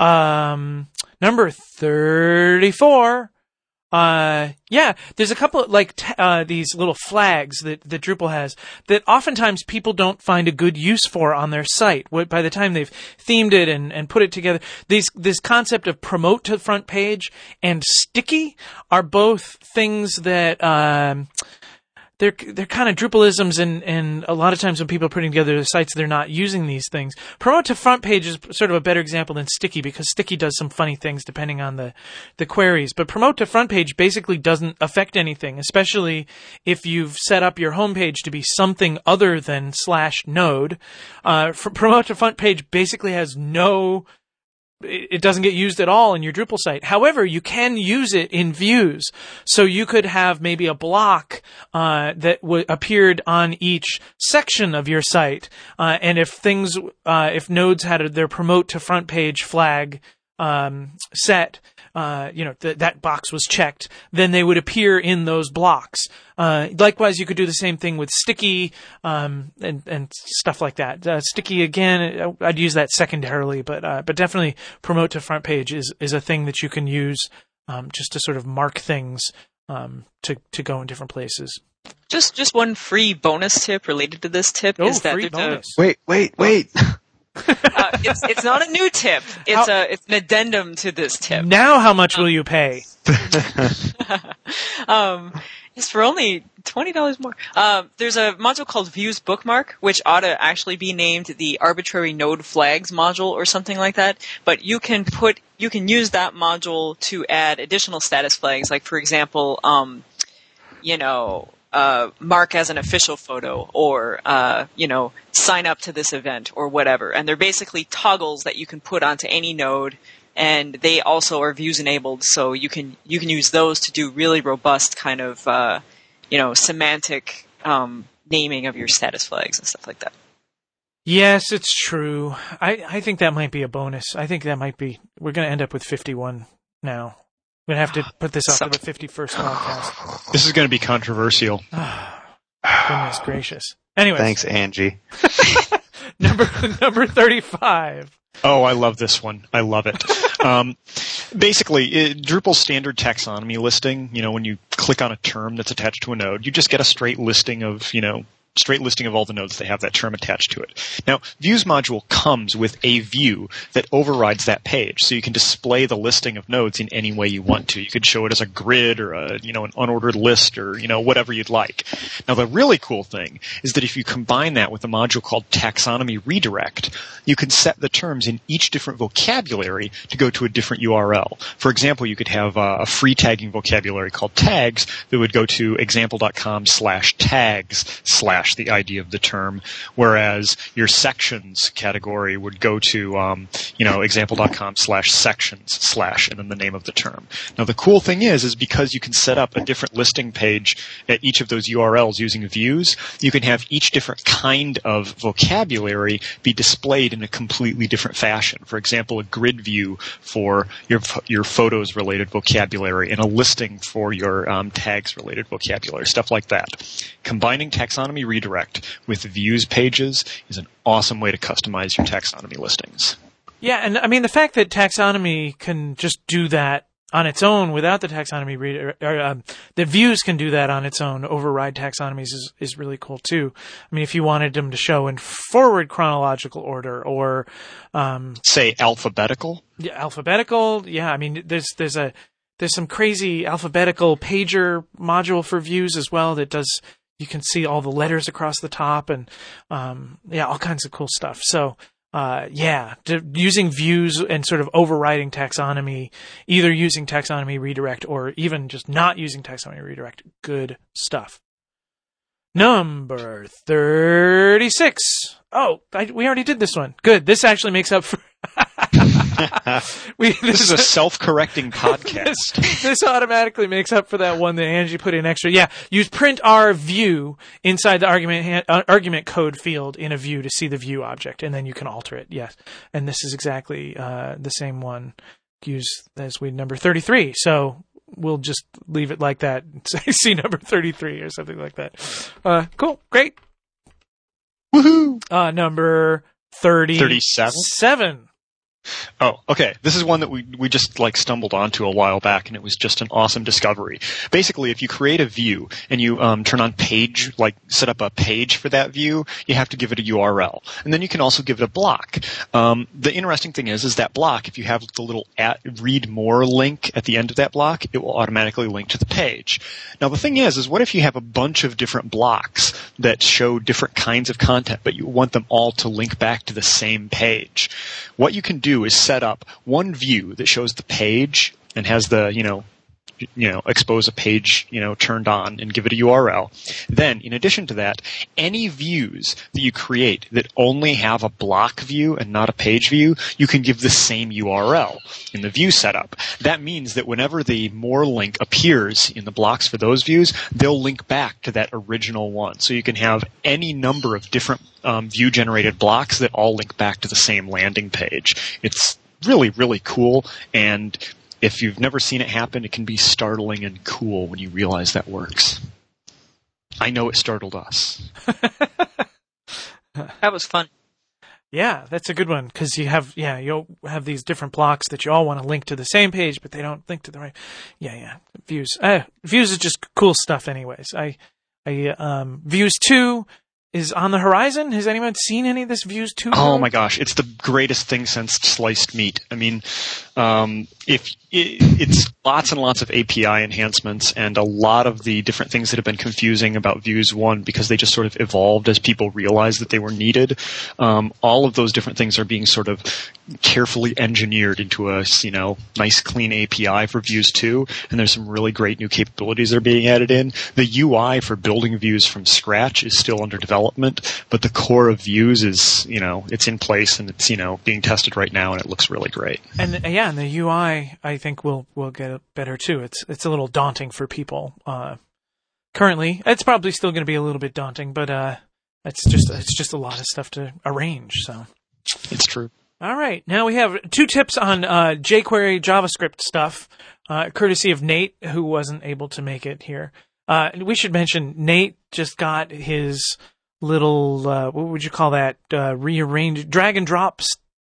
Um, number thirty-four. Uh, yeah, there's a couple of, like, t- uh, these little flags that, that Drupal has that oftentimes people don't find a good use for on their site. What, by the time they've themed it and, and put it together, these, this concept of promote to front page and sticky are both things that, um, they're, they're kind of Drupalisms, and, and a lot of times when people are putting together the sites, they're not using these things. Promote to front page is sort of a better example than sticky, because sticky does some funny things depending on the, the queries. But promote to front page basically doesn't affect anything, especially if you've set up your homepage to be something other than slash node. Uh, promote to front page basically has no, it doesn't get used at all in your Drupal site. However, you can use it in views. So you could have maybe a block uh, that w- appeared on each section of your site. Uh, and if things, uh, if nodes had a, their promote to front page flag um, set, uh, you know, th- that box was checked, then they would appear in those blocks. Uh, likewise, you could do the same thing with sticky, um, and, and stuff like that. Uh, sticky, again, I'd use that secondarily, but, uh, but definitely promote to front page is, is a thing that you can use, um, just to sort of mark things, um, to, to go in different places. Just, just one free bonus tip related to this tip Oh, is that free there's a- bonus. Wait, wait, wait. uh, it's it's not a new tip. It's How- a it's an addendum to this tip. Now how much will you pay? um, it's for only twenty dollars more. Um, there's a module called Views Bookmark, which ought to actually be named the Arbitrary Node Flags module or something like that. But you can put you can use that module to add additional status flags, like for example, um, you know. Uh, mark as an official photo, or, uh, you know, sign up to this event, or whatever. And they're basically toggles that you can put onto any node, and they also are views enabled, so you can, you can use those to do really robust kind of, uh, you know, semantic, um, naming of your status flags and stuff like that. Yes, it's true. I, I think that might be a bonus. I think that might be, we're going to end up with fifty-one now. We're going to have to put this up for the fifty-first podcast. This is going to be controversial. Goodness gracious. Anyway. Thanks, Angie. number number thirty-five. Oh, I love this one. I love it. um, basically, it, Drupal's standard taxonomy listing, you know, when you click on a term that's attached to a node, you just get a straight listing of, you know, straight listing of all the nodes that have that term attached to it. Now, Views module comes with a view that overrides that page, so you can display the listing of nodes in any way you want to. You could show it as a grid or a, you know, an unordered list, or, you know, whatever you'd like. Now, the really cool thing is that if you combine that with a module called Taxonomy Redirect, you can set the terms in each different vocabulary to go to a different U R L. For example, you could have a free tagging vocabulary called tags that would go to example.com slash tags slash the I D of the term, whereas your sections category would go to, um, you know, example.com slash sections slash and then the name of the term. Now, the cool thing is, is because you can set up a different listing page at each of those U R Ls using views, you can have each different kind of vocabulary be displayed in a completely different fashion. For example, a grid view for your your photos related vocabulary and a listing for your um, tags related vocabulary, stuff like that. Combining taxonomy redirect with views pages is an awesome way to customize your taxonomy listings. Yeah, and I mean, the fact that taxonomy can just do that on its own without the taxonomy reader, or um, the views can do that on its own, override taxonomies, is, is really cool too. I mean, if you wanted them to show in forward chronological order, or um, say alphabetical, yeah, alphabetical, yeah. I mean, there's there's a there's some crazy alphabetical pager module for views as well that does. You can see all the letters across the top, and um, yeah, all kinds of cool stuff. So. Uh, yeah, d- using views and sort of overriding taxonomy, either using taxonomy redirect or even just not using taxonomy redirect, good stuff. Number thirty-six. Oh, I, we already did this one. Good. This actually makes up for... we, this, this is a self-correcting podcast. This, this automatically makes up for that one that Angie put in extra. Yeah, use print R view inside the argument uh, argument code field in a view to see the view object, and then you can alter it. Yes, and this is exactly uh, the same one used as we number thirty-three. So we'll just leave it like that and say see number thirty-three or something like that. Uh, cool, great. Woohoo! Uh, number thirty thirty-seven. Seven. Oh, okay. This is one that we we just like stumbled onto a while back, and it was just an awesome discovery. Basically, if you create a view and you um, turn on page, like set up a page for that view, you have to give it a U R L, and then you can also give it a block. Um, the interesting thing is, is that block, if you have the little at, read more link at the end of that block, it will automatically link to the page. Now, the thing is, is what if you have a bunch of different blocks that show different kinds of content, but you want them all to link back to the same page? What you can do is set up one view that shows the page and has the, you know, you know, expose a page, you know, turned on and give it a U R L. Then, in addition to that, any views that you create that only have a block view and not a page view, you can give the same U R L in the view setup. That means that whenever the more link appears in the blocks for those views, they'll link back to that original one. So you can have any number of different um, view-generated blocks that all link back to the same landing page. It's really, really cool, and if you've never seen it happen, it can be startling and cool when you realize that works. I know it startled us. That was fun. Yeah, that's a good one because you have yeah you'll have these different blocks that you all want to link to the same page, but they don't link to the right. Yeah, yeah. Views, uh, views is just cool stuff. Anyways, I, I um, Views two is on the horizon. Has anyone seen any of this Views two? Oh my gosh, it's the greatest thing since sliced meat. I mean, um, if it, it's lots and lots of A P I enhancements and a lot of the different things that have been confusing about Views one because they just sort of evolved as people realized that they were needed. Um, all of those different things are being sort of carefully engineered into a, you know, nice clean A P I for Views two, and there's some really great new capabilities that are being added in. The U I for building views from scratch is still under development, but the core of Views is, you know, it's in place and it's, you know, being tested right now, and it looks really great. And uh, yeah, and the U I I think will will get better too. It's it's a little daunting for people uh, currently. It's probably still going to be a little bit daunting, but uh, it's just it's just a lot of stuff to arrange. So it's true. All right, now we have two tips on uh, jQuery JavaScript stuff, uh, courtesy of Nate, who wasn't able to make it here. Uh, we should mention Nate just got his little uh, what would you call that? Uh, rearranged drag and drop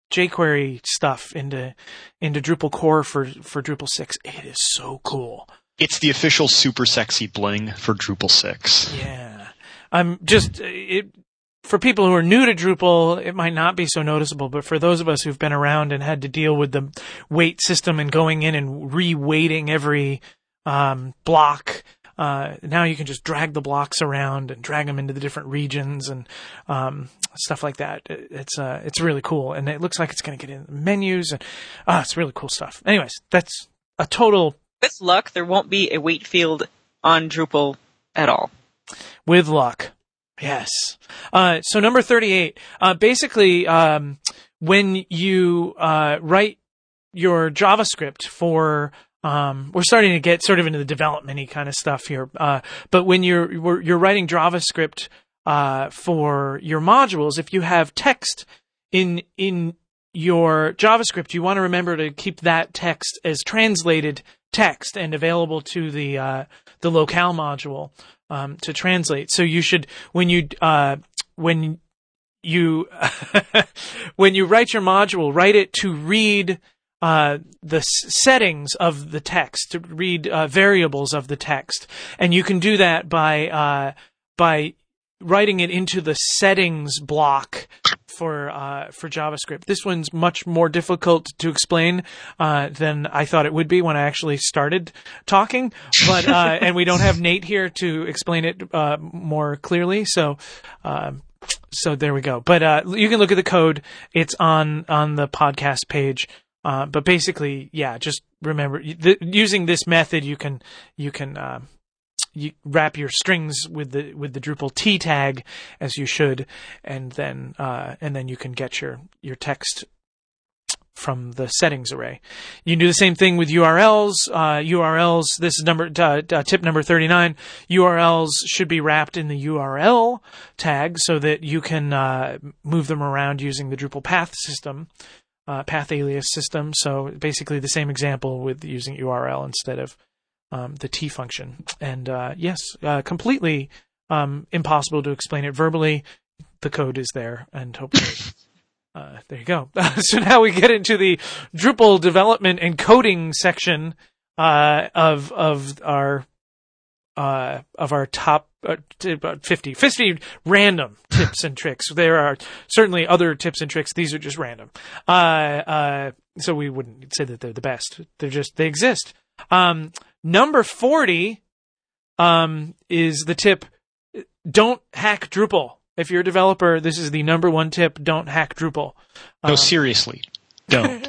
jQuery stuff into into Drupal core for for Drupal six. It is so cool. It's the official super sexy bling for Drupal six. Yeah, I'm just it. For people who are new to Drupal, it might not be so noticeable, but for those of us who've been around and had to deal with the weight system and going in and re-weighting every um, block, uh, now you can just drag the blocks around and drag them into the different regions and um, stuff like that. It's uh, it's really cool, and it looks like it's going to get in the menus, and uh, it's really cool stuff. Anyways, that's a total... With luck, there won't be a weight field on Drupal at all. With luck. Yes. Uh, so number thirty-eight, uh, basically, um, when you, uh, write your JavaScript for, um, we're starting to get sort of into the development-y kind of stuff here. Uh, but when you're, you're writing JavaScript, uh, for your modules, if you have text in, in your JavaScript, you want to remember to keep that text as translated text and available to the, uh, the locale module. Um, to translate. So you should, when you, uh, when you, when you write your module, write it to read, uh, the s- settings of the text, to read, uh, variables of the text. And you can do that by, uh, by writing it into the settings block for uh, for JavaScript. This one's much more difficult to explain uh, than I thought it would be when I actually started talking. But uh, and we don't have Nate here to explain it uh, more clearly. So uh, so there we go. But uh, you can look at the code. It's on on the podcast page. Uh, but basically, yeah, just remember th- using this method, you can you can uh, you wrap your strings with the with the Drupal T tag as you should, and then uh, and then you can get your your text from the settings array. You can do the same thing with U R Ls. Uh, U R Ls. This is number uh, uh, tip number thirty-nine. U R Ls should be wrapped in the U R L tag so that you can uh, move them around using the Drupal path system, uh, path alias system. So basically the same example with using U R L instead of um, the T function. And uh, yes, uh, completely um, impossible to explain it verbally. The code is there, and hopefully. Uh, there you go. So now we get into the Drupal development and coding section uh, of of our uh, of our top uh, t- about fifty, fifty random tips and tricks. There are certainly other tips and tricks. These are just random. Uh, uh, so we wouldn't say that they're the best. They're just they exist. Um, number forty um, is the tip: don't hack Drupal. If you're a developer, this is the number one tip. Don't hack Drupal. No, Um, seriously, don't.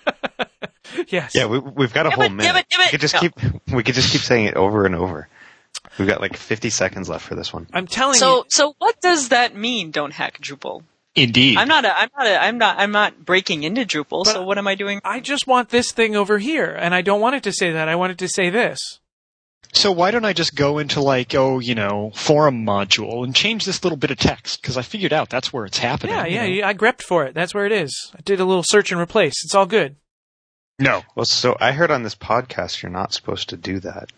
yes. Yeah, we, we've got a Damn whole it, minute. damn it, damn it. We could just No. keep we could just keep saying it over and over. We've got like fifty seconds left for this one. I'm telling So, you. so what does that mean? Don't hack Drupal. Indeed. I'm not. A, I'm not. A, I'm not. I'm not breaking into Drupal. But so what am I doing? I just want this thing over here, and I don't want it to say that. I want it to say this. So why don't I just go into like, oh, you know, forum module and change this little bit of text? Because I figured out that's where it's happening. Yeah, you yeah, know? yeah, I grepped for it. That's where it is. I did a little search and replace. It's all good. No. Well, so I heard on this podcast you're not supposed to do that.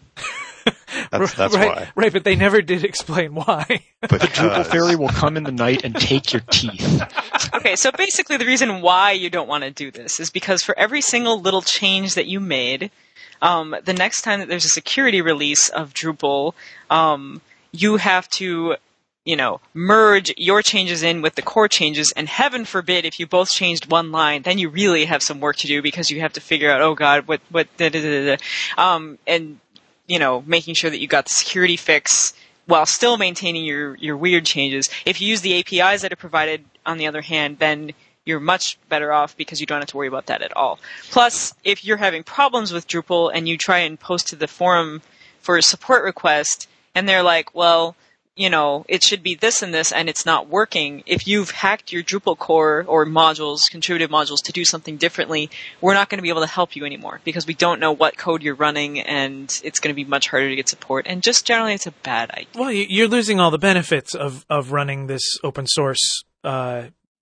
That's that's right, why. Right, but they never did explain why. But The Drupal fairy will come in the night and take your teeth. Okay, so basically the reason why you don't want to do this is because for every single little change that you made, um, the next time that there's a security release of Drupal, um, you have to, you know, merge your changes in with the core changes, and heaven forbid if you both changed one line, then you really have some work to do because you have to figure out, oh god, what, what, da, da, da, da. Um, and, you know, making sure that you got the security fix while still maintaining your, your weird changes. If you use the A P Is that are provided, on the other hand, then you're much better off because you don't have to worry about that at all. Plus, if you're having problems with Drupal and you try and post to the forum for a support request, and they're like, well, you know, it should be this and this, and it's not working. If you've hacked your Drupal core or modules, contributed modules, to do something differently, we're not going to be able to help you anymore because we don't know what code you're running, and it's going to be much harder to get support. And just generally, it's a bad idea. Well, you- you're losing all the benefits of, of running this open source uh,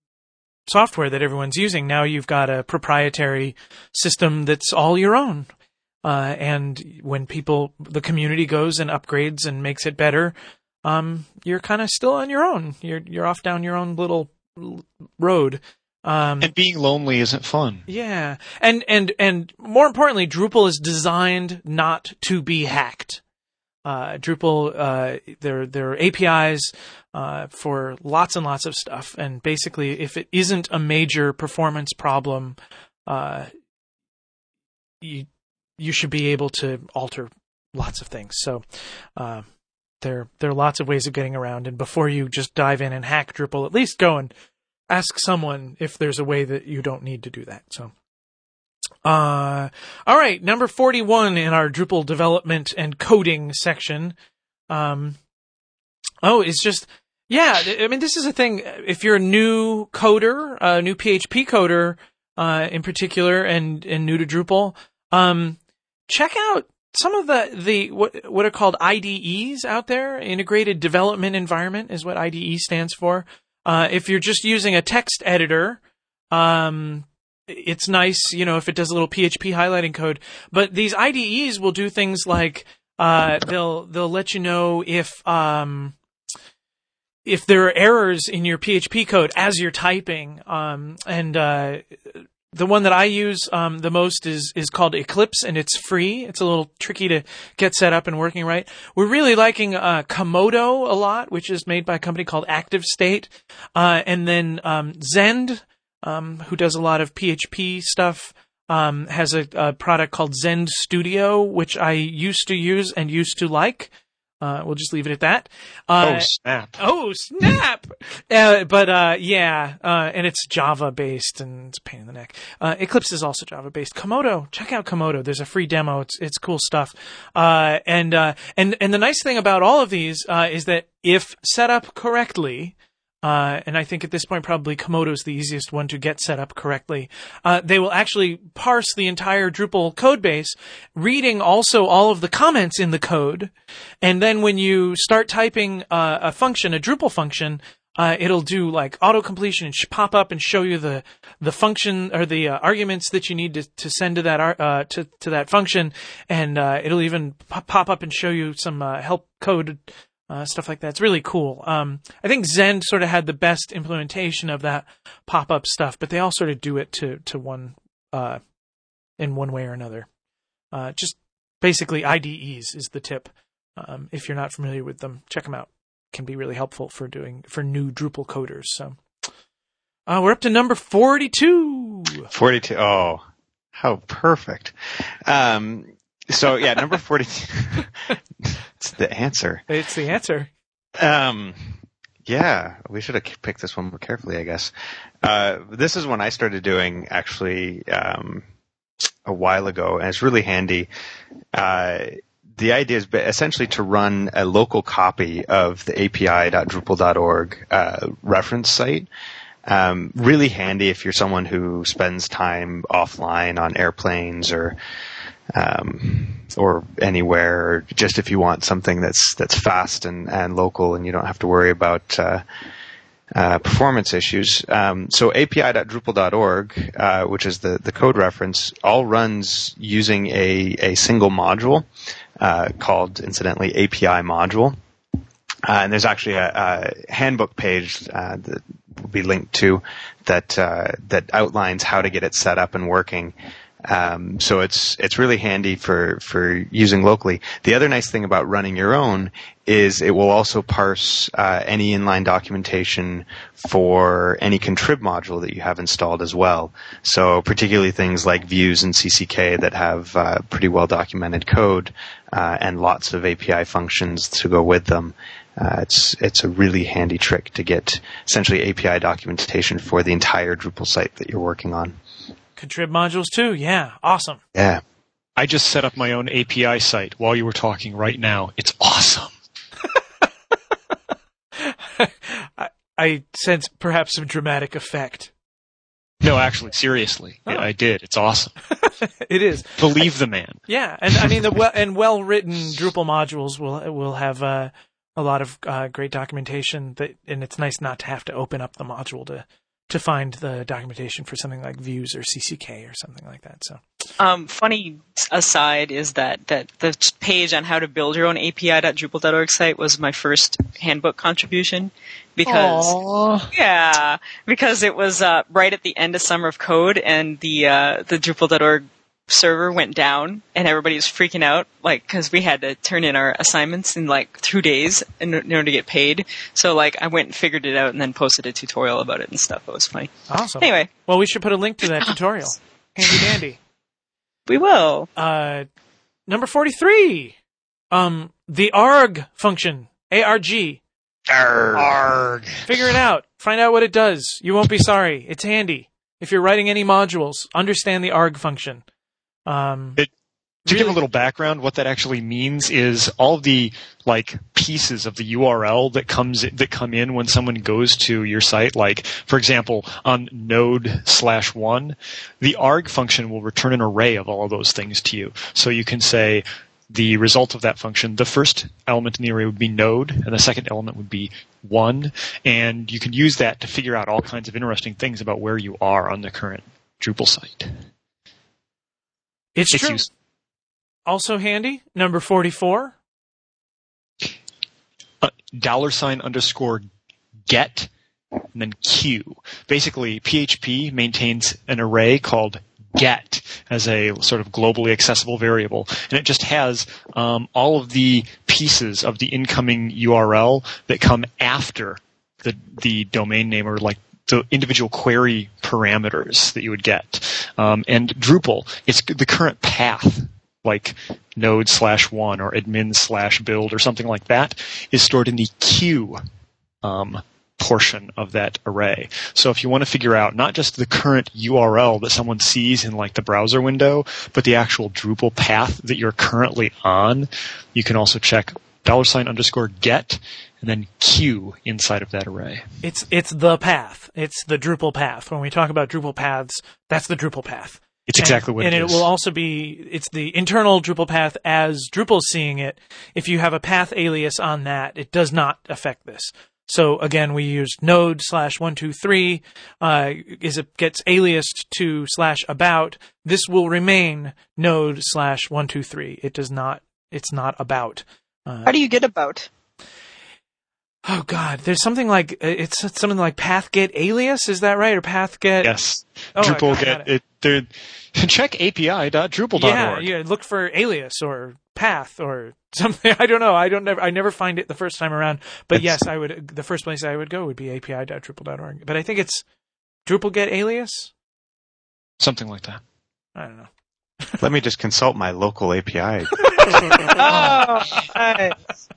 software that everyone's using. Now you've got a proprietary system that's all your own. Uh, and when people, the community goes and upgrades and makes it better, um, you're kind of still on your own. You're you're off down your own little l- road. Um, And being lonely isn't fun. yeah, and and and more importantly, Drupal is designed not to be hacked. Uh, Drupal, uh, there there are A P Is uh, for lots and lots of stuff, and basically, if it isn't a major performance problem, uh, you you should be able to alter lots of things. So. Uh, There, there are lots of ways of getting around, and before you just dive in and hack Drupal, at least go and ask someone if there's a way that you don't need to do that. So, uh, all right, number forty-one in our Drupal development and coding section. Um, oh, it's just, yeah, I mean, this is a thing. If you're a new coder, a new P H P coder, uh, in particular, and, and new to Drupal, um, check out some of the, the what, what are called I D Es out there. Integrated Development Environment is what I D E stands for. Uh, if you're just using a text editor, um, it's nice, you know, if it does a little P H P highlighting code. But these I D Es will do things like uh, they'll they'll let you know if um, if there are errors in your P H P code as you're typing. Um, and uh, the one that I use um, the most is is called Eclipse, and it's free. It's a little tricky to get set up and working right. We're really liking uh, Komodo a lot, which is made by a company called ActiveState. Uh, and then um, Zend, um, who does a lot of P H P stuff, um, has a, a product called Zend Studio, which I used to use and used to like. Uh, Uh, we'll just leave it at that. Uh, oh, snap. Oh, snap! uh, but, uh, yeah, uh, and it's Java-based, and it's a pain in the neck. Uh, Eclipse is also Java-based. Komodo, check out Komodo. There's a free demo. It's, it's cool stuff. Uh, and, uh, and, and the nice thing about all of these, uh, is that if set up correctly, Uh, and I think at this point probably Komodo's the easiest one to get set up correctly. Uh, they will actually parse the entire Drupal code base, reading also all of the comments in the code. And then when you start typing uh, a function, a Drupal function, uh, it'll do like auto-completion and sh- pop up and show you the the function or the uh, arguments that you need to, to send to that uh, to to that function, and uh, it'll even pop, pop up and show you some uh, help code. Uh, stuff like that. It's really cool. Um, I think Zend sort of had the best implementation of that pop-up stuff, but they all sort of do it to, to one, uh, in one way or another. Uh, just basically I D Es is the tip. Um, if you're not familiar with them, check them out. Can be really helpful for doing, for new Drupal coders. So, uh, we're up to number forty-two. forty-two. Oh, how perfect. Um, so yeah, number forty-two. It's the answer. It's the answer. Um, yeah, we should have picked this one more carefully, I guess. Uh, this is one I started doing actually um, a while ago, and it's really handy. Uh, the idea is essentially to run a local copy of the A P I dot Drupal dot org uh, reference site. Um, really handy if you're someone who spends time offline on airplanes or um, or anywhere, or just if you want something that's that's fast and, and local, and you don't have to worry about uh, uh, performance issues. Um, so A P I dot Drupal dot org, uh, which is the, the code reference, all runs using a, a single module uh, called, incidentally, A P I module. Uh, and there's actually a, a handbook page uh, that will be linked to that uh, that outlines how to get it set up and working. Um, so it's it's really handy for, for using locally. The other nice thing about running your own is it will also parse uh, any inline documentation for any contrib module that you have installed as well. So particularly things like views and C C K that have uh, pretty well documented code uh, and lots of A P I functions to go with them. Uh, it's it's a really handy trick to get essentially A P I documentation for the entire Drupal site that you're working on. Contrib modules too, yeah, awesome. Yeah. I just set up my own A P I site while you were talking right now. It's awesome. I, I sense perhaps some dramatic effect. No, actually, seriously, Oh. I did. It's awesome. It is. Believe the man. Yeah, and I mean the well and well written Drupal modules will will have uh, a lot of uh, great documentation that, and it's nice not to have to open up the module to to find the documentation for something like views or C C K or something like that. So, Um, funny aside is that, that the page on how to build your own A P I dot Drupal dot org site was my first handbook contribution because, Aww. yeah, because it was, uh, right at the end of Summer of Code and the, uh, the Drupal dot org server went down and everybody was freaking out, like, cause we had to turn in our assignments in like two days in, in order to get paid. So like I went and figured it out and then posted a tutorial about it and stuff. It was funny. awesome. Anyway, Well, we should put a link to that tutorial. Handy dandy. we will. Uh, number forty-three. Um, the arg function. A R G. Arg. Figure it out. Find out what it does. You won't be sorry. It's handy. If you're writing any modules, understand the arg function. Um, It, to give really- a little background, what that actually means is all the like pieces of the U R L that comes that come in when someone goes to your site. Like, for example, on node slash one, the arg function will return an array of all of those things to you. So you can say the result of that function, the first element in the array would be node, and the second element would be one, and you can use that to figure out all kinds of interesting things about where you are on the current Drupal site. it's It's true. used- Also handy. Number forty-four. Uh, dollar sign underscore get and then Q. Basically, P H P maintains an array called get as a sort of globally accessible variable, and it just has um, all of the pieces of the incoming U R L that come after the the domain name, or like the individual query parameters that you would get. Um, and Drupal, it's the current path like node slash one or admin slash build or something like that, is stored in the queue um, portion of that array. So if you want to figure out not just the current U R L that someone sees in like the browser window, but the actual Drupal path that you're currently on, you can also check dollar sign underscore get and then queue inside of that array. It's it's the path. It's the Drupal path. When we talk about Drupal paths, that's the Drupal path. It's exactly and, what it and is. And it will also be, it's the internal Drupal path as Drupal's seeing it. If you have a path alias on that, it does not affect this. So again, we use node slash one two three, uh, is it gets aliased to slash about. This will remain node slash one two three. It does not, it's not about. Uh, How do you get about? Oh God, there's something like, it's something like path get alias, is that right? Or path get? Yes. Oh, Drupal I got get it. There, check A P I dot drupal dot org. Yeah, yeah. Look for alias or path or something. I don't know. I don't never. I never find it the first time around. But It's, yes, I would. The first place I would go would be A P I dot drupal dot org. But I think it's Drupal get alias. Something like that. I don't know. Let me just consult my local A P I. Oh, nice.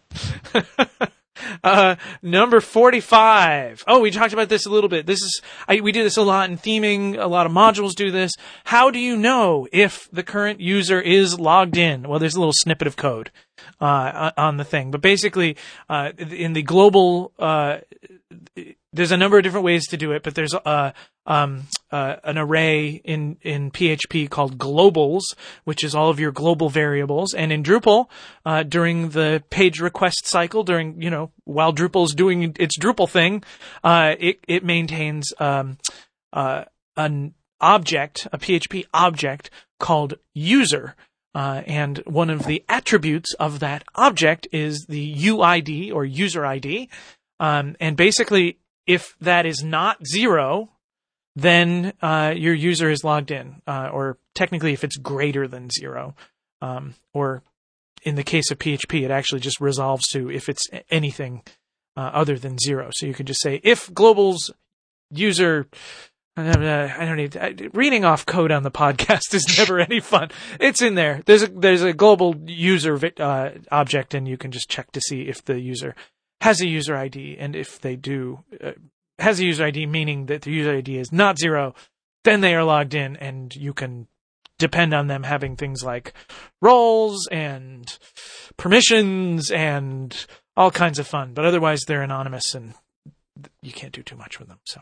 Uh, number forty-five. Oh, we talked about this a little bit. This is, I, we do this a lot in theming. A lot of modules do this. How do you know if the current user is logged in? Well, there's a little snippet of code, uh, on the thing. But basically, uh, in the global, uh, there's a number of different ways to do it, but there's, uh, um, uh, an array in, in P H P called globals, which is all of your global variables. And in Drupal, uh, during the page request cycle, during, you know, while Drupal's doing its Drupal thing, uh, it, it maintains, um, uh, an object, a P H P object called user. Uh, and one of the attributes of that object is the U I D or user I D. Um, and basically, if that is not zero, then uh, your user is logged in, uh, or technically if it's greater than zero, um, or in the case of P H P, it actually just resolves to if it's anything uh, other than zero. So you can just say if global's user. I don't need I, reading off code on the podcast is never any fun. It's in there. There's a there's a global user uh, object, and you can just check to see if the user has a user I D, and if they do. Uh, has a user I D, meaning that the user I D is not zero, then they are logged in, and you can depend on them having things like roles and permissions and all kinds of fun. But otherwise, they're anonymous, and you can't do too much with them. So,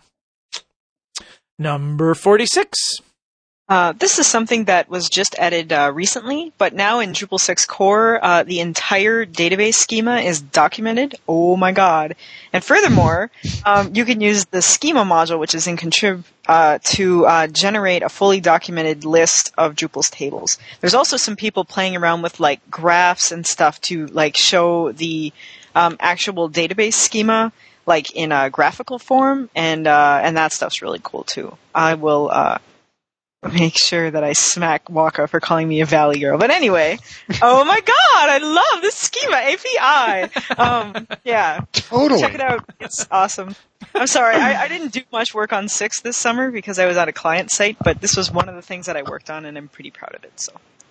number forty-six. Uh, this is something that was just added uh, recently, but now in Drupal six core, uh, the entire database schema is documented. Oh my god. And furthermore, um, you can use the schema module, which is in Contrib, uh, to uh, generate a fully documented list of Drupal's tables. There's also some people playing around with like graphs and stuff to like show the um, actual database schema like in a graphical form, and uh, and that stuff's really cool too. I will uh, make sure that I smack Waka for calling me a Valley girl. But anyway, oh my god, I love this schema A P I. Um, yeah, Totally. check it out. It's awesome. I'm sorry, I, I didn't do much work on six this summer because I was at a client site, but this was one of the things that I worked on, and I'm pretty proud of it. So,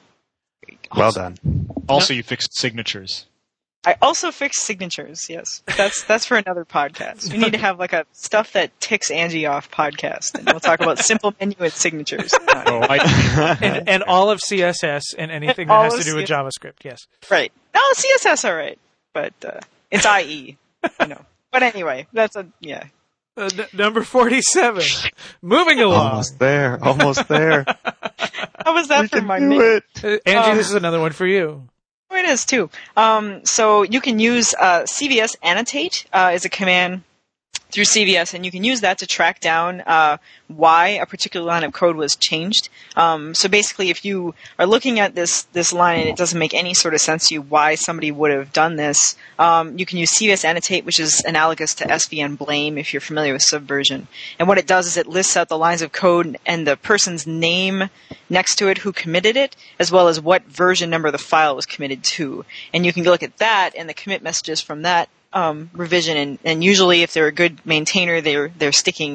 Well done. Also, you fixed signatures. I also fixed signatures. Yes, that's that's for another podcast. We need to have like a stuff that ticks Angie off podcast, and we'll talk about simple menu and signatures. Oh, I, and, and all of C S S and anything that All has of to do with C S S. JavaScript, yes. Right? No, C S S, all right, but uh, it's I E. You know. But anyway, that's a yeah. Uh, n- number forty-seven. Moving along. Almost there. Almost there. How was that We for can my do name? it. Uh, Angie, Um, this is another one for you. Oh, it is too. Um, so you can use uh, C V S annotate uh, is a command through C V S, and you can use that to track down uh, why a particular line of code was changed. Um, so basically, if you are looking at this this line and it doesn't make any sort of sense to you why somebody would have done this, um, you can use C V S annotate, which is analogous to S V N blame if you're familiar with Subversion. And what it does is it lists out the lines of code and the person's name next to it who committed it, as well as what version number the file was committed to. And you can look at that and the commit messages from that um, revision. And, and usually, if they're a good maintainer, they're they're sticking,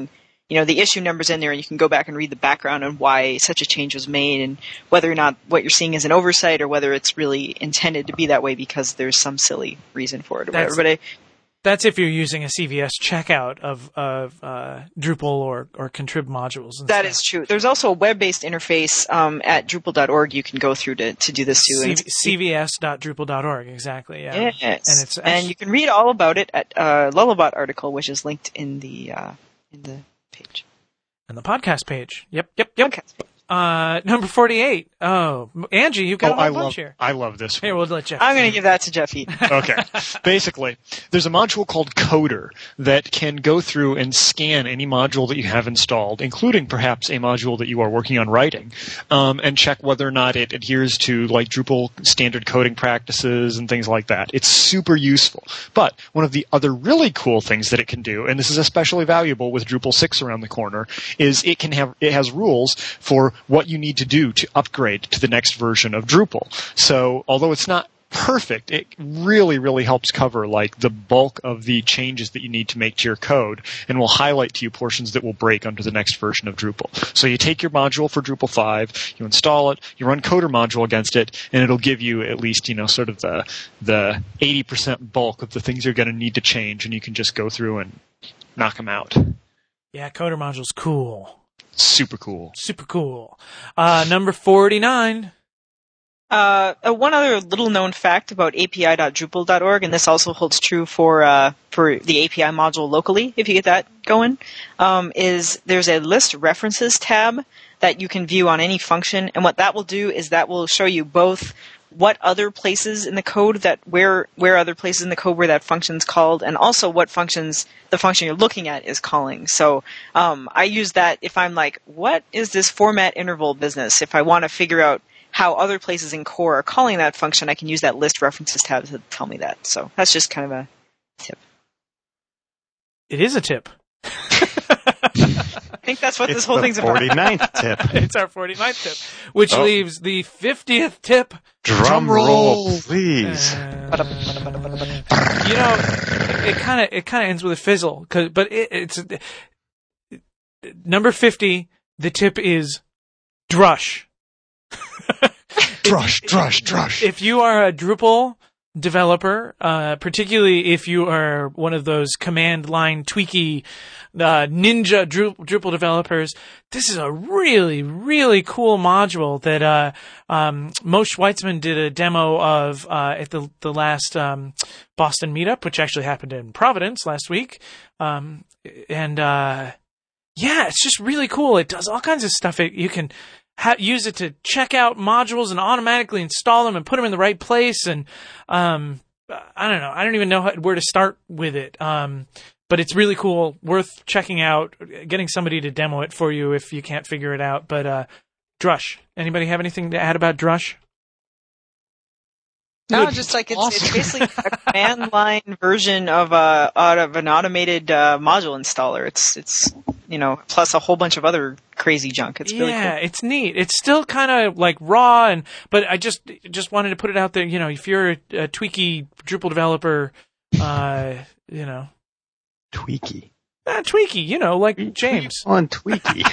you know, the issue number's in there, and you can go back and read the background on why such a change was made, and whether or not what you're seeing is an oversight or whether it's really intended to be that way because there's some silly reason for it or That's- whatever. But I, That's if you're using a C V S checkout of of uh, Drupal or or Contrib modules. And that stuff. is true. There's also a web-based interface um, at Drupal dot org you can go through to, to do this too. And it's- C V S dot Drupal dot org, exactly. Yeah. Yes. And it's and you can read all about it at uh, Lullabot article, which is linked in the uh, in the page. and the podcast page. Yep, yep, yep. Okay. Uh, number forty-eight. Oh, Angie, you've got Oh, a whole I bunch love, here. I love this one. Here, we'll let Jeff. I'm going to give that to Jeff Eaton. Okay. Basically, there's a module called Coder that can go through and scan any module that you have installed, including perhaps a module that you are working on writing, um, and check whether or not it adheres to like Drupal standard coding practices and things like that. It's super useful. But one of the other really cool things that it can do, and this is especially valuable with Drupal six around the corner, is it can have it has rules for what you need to do to upgrade to the next version of Drupal. So although it's not perfect, it really, really helps cover like the bulk of the changes that you need to make to your code and will highlight to you portions that will break under the next version of Drupal. So you take your module for Drupal five, you install it, you run Coder module against it, and it'll give you at least, you know, sort of the the eighty percent bulk of the things you're going to need to change, and you can just go through and knock them out. Yeah, Coder module's cool. Super cool. Super cool. Uh, number forty-nine. Uh, uh, one other little known fact about A P I dot Drupal dot org, and this also holds true for uh, for the A P I module locally, if you get that going, um, is there's a list references tab that you can view on any function, and what that will do is that will show you both what other places in the code that where where other places in the code where that function's called, and also what functions the function you're looking at is calling. So um, I use that if I'm like, what is this format interval business? If I want to figure out how other places in core are calling that function, I can use that list references tab to tell me that. So that's just kind of a tip. It is a tip. I think that's what It's this whole the thing's about. forty-ninth tip. It's our forty-ninth tip, which Oh. leaves the fiftieth tip. Drum roll, please. Uh, you know, it kind of it kind of ends with a fizzle, 'cause, but it, it's number fifty. The tip is drush. Drush, drush, drush. If you are a Drupal developer, uh, particularly if you are one of those command line tweaky uh, ninja Dru- Drupal developers, this is a really, really cool module that uh, um, Mo Schweitzman did a demo of uh, at the the last um, Boston meetup, which actually happened in Providence last week. Um, and uh, yeah, it's just really cool. It does all kinds of stuff. It, you can Ha- use it to check out modules and automatically install them and put them in the right place. And um, I don't know. I don't even know how, where to start with it. Um, but it's really cool, worth checking out, getting somebody to demo it for you if you can't figure it out. But uh, Drush, anybody have anything to add about Drush? No, Good. just like it's, Awesome. it's basically a command line version of a out of an automated uh, module installer. It's it's you know plus a whole bunch of other crazy junk. It's really Yeah, cool. it's neat. It's still kind of like raw, and but I just just wanted to put it out there. You know, if you're a, a tweaky Drupal developer, uh, you know, Tweaky. not tweaky, you know, like James. On Tweaky.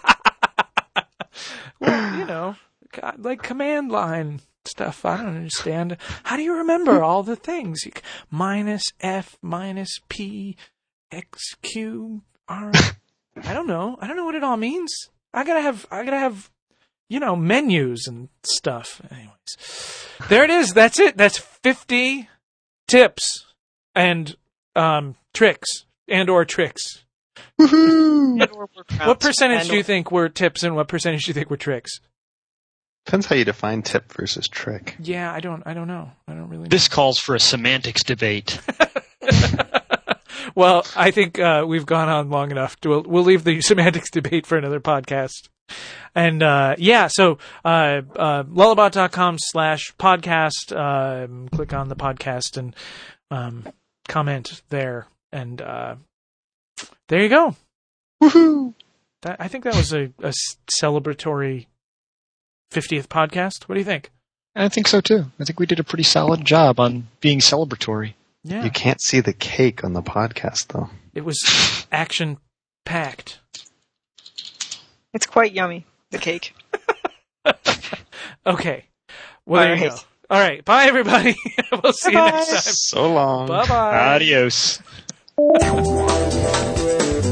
Well, you know, God, like command line stuff. I don't understand. How do you remember all the things? You, minus F, minus P, X, Q, R. I don't know. I don't know what it all means. I gotta have, I gotta have, you know, menus and stuff. Anyways, there it is. That's it. That's fifty tips and um, tricks and or tricks. And or workarounds. What percentage And do you or- think were tips and what percentage do you think were tricks? Depends how you define tip versus trick. Yeah, I don't. I don't know. I don't really know. This calls for a semantics debate. Well, I think uh, we've gone on long enough. We'll, we'll leave the semantics debate for another podcast. And uh, yeah, so uh, uh, lullabot dot com slash podcast. Um, click on the podcast and um, comment there. And uh, there you go. Woohoo! That, I think that was a, a celebratory fiftieth podcast. What do you think? I think so too. I think we did a pretty solid job on being celebratory. Yeah, You can't see the cake on the podcast, though. it was action packed. It's quite yummy, the cake. Okay. Well, there All you right. go. All right. Bye, everybody. We'll see you Bye-bye. next time. So long. Bye-bye. Adios.